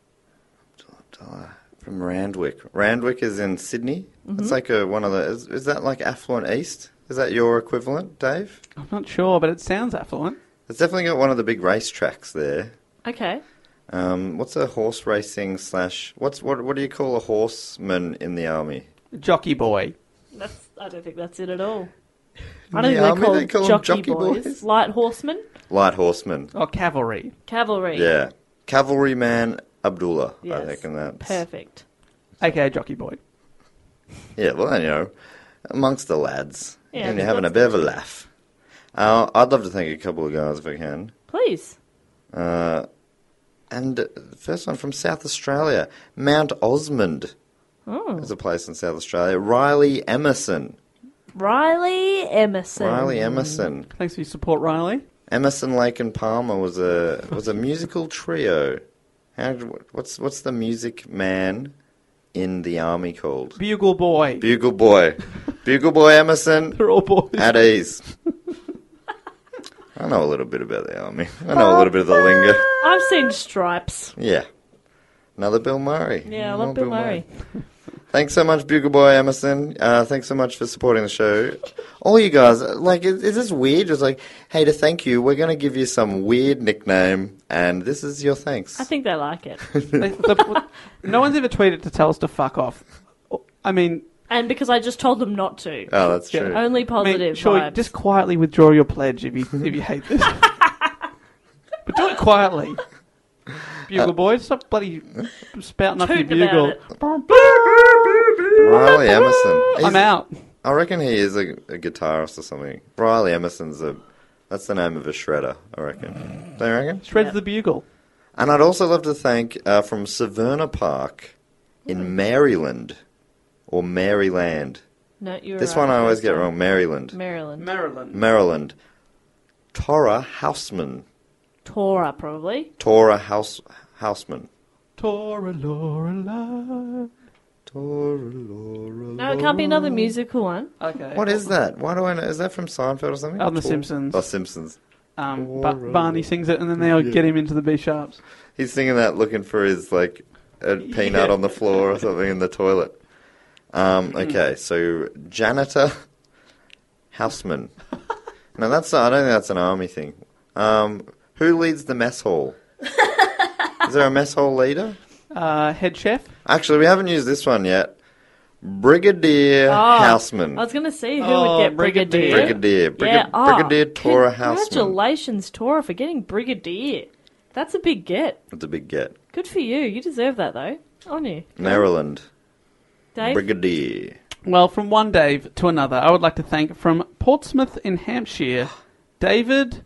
J: From Randwick. Randwick is in Sydney.
A: Mhm.
J: It's like a one of the. Is, is that like Affluent East? Is that your equivalent, Dave?
I: I'm not sure, but it sounds affluent.
J: It's definitely got one of the big race tracks there.
A: Okay.
J: Um, what's a horse racing slash? What's what? What do you call a horseman in the army?
I: Jockey boy.
A: That's. I don't think that's it at all.
J: In
A: I don't
J: the
A: think
J: army,
A: they're
J: they call
A: called
J: them
A: jockey,
J: jockey
A: boys.
J: boys?
A: Light horsemen,
J: Light horseman.
I: Oh, cavalry.
A: cavalry.
J: Yeah, cavalryman Abdullah. I
A: Yes.
J: reckon that's
A: Perfect.
I: A K A jockey boy.
J: Yeah, well, you know, amongst the lads,
A: Yeah,
J: and you're having a
A: lots
J: bit of a laugh. Uh, I'd love to thank a couple of guys if I can.
A: Please.
J: Uh, and the first one from South Australia, Mount Osmond.
A: Oh.
J: There's a place in South Australia. Riley Emerson.
A: Riley Emerson.
J: Riley Emerson.
I: Thanks for your support, Riley.
J: Emerson, Lake and Palmer was a was a musical trio. How what's what's the music man in the army called?
I: Bugle boy.
J: Bugle boy. Bugle boy Emerson.
I: They're all boys.
J: At ease. I know a little bit about the army. I know a little bit of the lingo.
A: I've seen Stripes.
J: Yeah. Another Bill Murray.
A: Yeah, I love
J: More
A: Bill Murray.
J: Thanks so much, Bugle Boy Emerson. Uh, thanks so much for supporting the show. All you guys, like, is, is this weird? It's like, hey, to thank you, we're going to give you some weird nickname, and this is your thanks.
A: I think they like it.
I: They- the- no one's ever tweeted to tell us to fuck off. I mean...
A: And because I just told them not to.
J: Oh, that's true.
A: Only
I: I mean,
A: positive
I: sure,
A: vibes.
I: just quietly withdraw your pledge if you if you hate this. But do it quietly. Bugle boy, stop bloody spouting up your
A: Tooting about
I: bugle.
A: it.
J: Riley Emerson.
I: I'm
J: He's-
I: out.
J: I reckon he is a, a guitarist or something. Riley Emerson's a... That's the name of a shredder, I reckon. Don't you reckon?
I: Shreds
A: Yep.
I: the bugle.
J: And I'd also love to thank uh, from Severna Park in Maryland, or Maryland.
A: No, you're
J: This
A: right
J: one I
A: the
J: always
A: first
J: get
A: time.
J: wrong. Maryland.
A: Maryland.
I: Maryland.
J: Maryland. Tora Houseman.
A: Torah, probably.
J: Tora House Houseman.
I: Tora Laura la.
J: Tora Laura.
A: No, it can't be another musical one.
I: Okay.
J: What is that? Why do I know? Is that from Seinfeld or something?
I: On The
J: Tor-
I: Simpsons.
J: Oh, Simpsons.
I: Um, ba- Barney sings it, and then they'll get him into the B sharps.
J: He's singing that looking for his, like, a peanut
I: Yeah.
J: on the floor or something in the toilet. Um, okay, so janitor, houseman. No, that's I don't think that's an army thing. Um, who leads the mess hall? Is there a mess hall leader?
I: Uh, head chef.
J: Actually, we haven't used this one yet. Brigadier
A: Oh,
J: Houseman.
A: I was going to see who
I: Oh,
A: would get Brigadier.
J: Brigadier. Brigad-
A: yeah. oh,
J: Brigadier Tora Houseman.
A: Congratulations, Tora, for getting Brigadier. That's a big get.
J: That's a big get.
A: Good for you. You deserve that, though. On you.
J: Maryland.
A: Dave?
J: Brigadier.
I: Well, from one Dave to another, I would like to thank from Portsmouth in Hampshire, David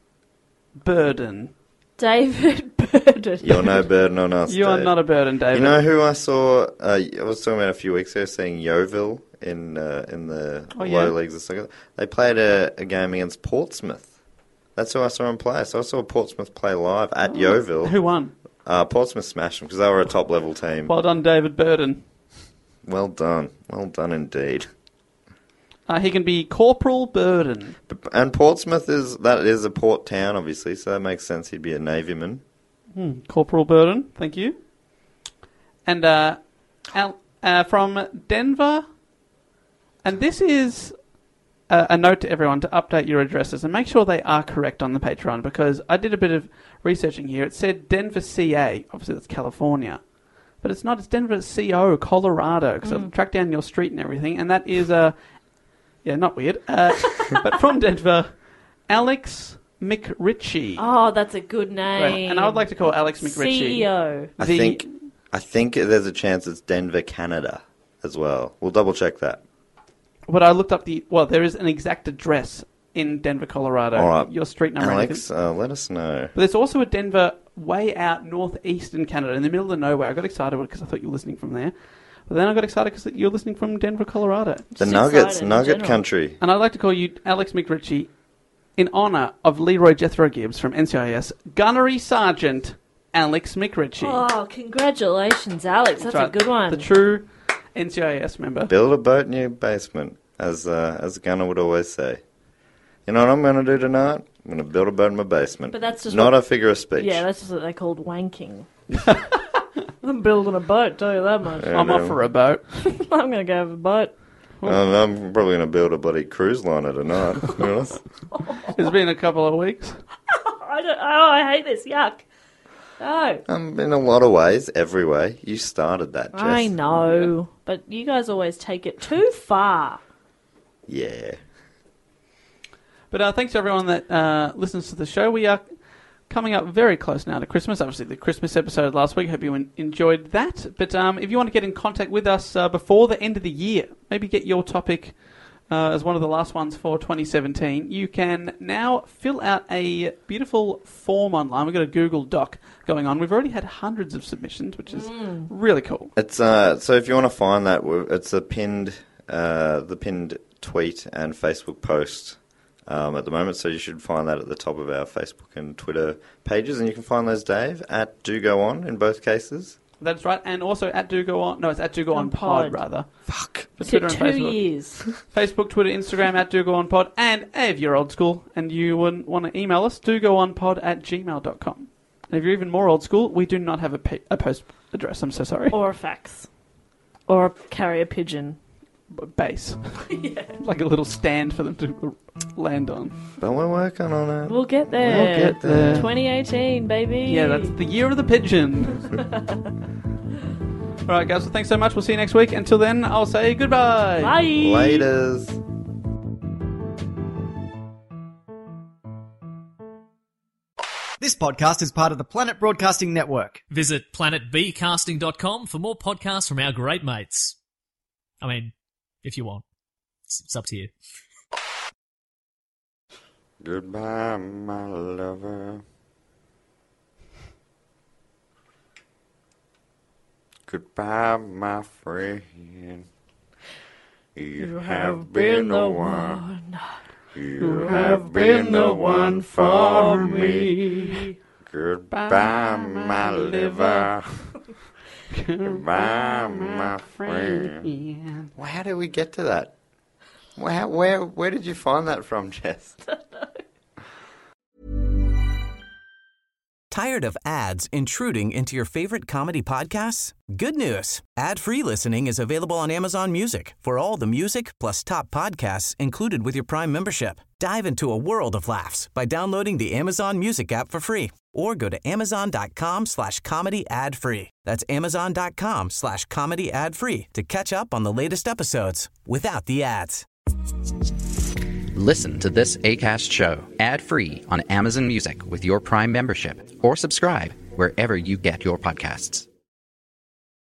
I: Burden.
A: David Burden.
J: You're no burden on us,
I: You are
J: Dave.
I: not a burden, David.
J: You know who I saw? Uh, I was talking about a few weeks ago, seeing Yeovil in uh, in the
I: Oh, yeah.
J: low leagues of soccer. They played a, a game against Portsmouth. That's who I saw him play. So I saw Portsmouth play live at Yeovil.
I: Who won?
J: Uh, Portsmouth smashed them because they were a top level team.
I: Well done, David Burden.
J: Well done, well done indeed.
I: Uh, he can be Corporal Burden.
J: And Portsmouth is that is a port town, obviously, so that makes sense. He'd be a navyman.
I: Hmm. Corporal Burden, thank you. And uh, Al- uh, from Denver, and this is a, a note to everyone to update your addresses and make sure they are correct on the Patreon, because I did a bit of researching here. It said Denver, C A. Obviously, that's California. But it's not. It's Denver, C O, Colorado, because
A: Mm.
I: I've tracked down your street and everything, and that is, uh, yeah, not weird. Uh, but from Denver, Alex McRitchie.
A: Oh, that's a good name.
I: Right, and I would like to call Alex McRitchie.
A: C E O.
J: I
I: The-
J: think I think there's a chance it's Denver, Canada as well. We'll double check that.
I: But I looked up the... Well, there is an exact address in Denver, Colorado.
J: All right.
I: Your street number.
J: Alex, uh, let us know.
I: But there's also a Denver way out northeast in Canada, in the middle of nowhere. I got excited because I thought you were listening from there. But then I got excited because you're listening from Denver, Colorado.
J: The Nuggets, Nugget country.
I: And I'd like to call you Alex McRitchie in honour of Leroy Jethro Gibbs from N C I S, Gunnery Sergeant Alex McRitchie.
A: Oh, congratulations, Alex. That's,
I: right.
A: a good one.
I: The true N C I S member.
J: Build a boat in your basement, as uh, as Gunner would always say. You know what I'm going to do tonight? I'm going to build a boat in my basement.
A: But that's just
J: not
A: what,
J: a figure of speech.
A: Yeah, that's just what they called wanking. I'm building a boat, tell you that much.
J: Yeah,
I: I'm
J: no.
I: off for a boat.
A: I'm going to go have a boat.
J: Um, I'm probably going to build a bloody cruise liner tonight. You know?
I: It's been a couple of weeks.
A: I don't, oh, I hate this. Yuck. No.
J: Um, in a lot of ways, every way. You started that, Jess.
A: I know, but you guys always take it too far.
J: Yeah.
I: But uh, thanks to everyone that uh, listens to the show. We are coming up very close now to Christmas. Obviously, the Christmas episode last week. Hope you en- enjoyed that. But um, if you want to get in contact with us uh, before the end of the year, maybe get your topic uh, as one of the last ones for twenty seventeen, you can now fill out a beautiful form online. We've got a Google Doc going on. We've already had hundreds of submissions, which is mm. really cool.
J: It's uh, so if you want to find that, it's a pinned, uh, the pinned tweet and Facebook post. Um, at the moment, so you should find that at the top of our Facebook and Twitter pages, and you can find those, Dave, at Do Go On in both cases.
I: That's right, and also at Do Go On. No, it's at Do Go On, on Pod, pod, rather.
J: Fuck.
I: For Twitter
A: two
I: and Facebook.
A: years.
I: Facebook, Twitter, Instagram at Do Go On Pod, and if you're old school and you wouldn't want to email us, do go on pod at gmail dot com. And if you're even more old school, we do not have a, pa- a post address. I'm so sorry.
A: Or a fax, or a carrier pigeon.
I: Base.
A: Yeah.
I: Like a little stand for them to land on.
J: But we're working on it.
A: We'll get there.
I: We'll get there.
A: twenty eighteen, baby.
I: Yeah, that's the year of the pigeon. All right, guys, well, thanks so much. We'll see you next week. Until then, I'll say goodbye.
A: Bye.
J: Laters.
G: This podcast is part of the Planet Broadcasting Network.
H: Visit planet b casting dot com for more podcasts from our great mates. I mean, if you want. It's, it's up to you.
J: Goodbye, my lover. Goodbye, my friend. You,
A: you
J: have,
A: have
J: been,
A: been
J: the
A: the
J: one.
A: one.
J: You have been the one for me. Goodbye, my liver. Goodbye, my friend. Well, how did we get to that? Where, where, where did you find that from, Jess?
F: Tired of ads intruding into your favorite comedy podcasts? Good news. Ad-free listening is available on Amazon Music for all the music plus top podcasts included with your Prime membership. Dive into a world of laughs by downloading the Amazon Music app for free or go to amazon.com slash comedy ad free. That's amazon.com slash comedy ad free to catch up on the latest episodes without the ads.
M: Listen to this Acast show ad-free on Amazon Music with your Prime membership or subscribe wherever you get your podcasts.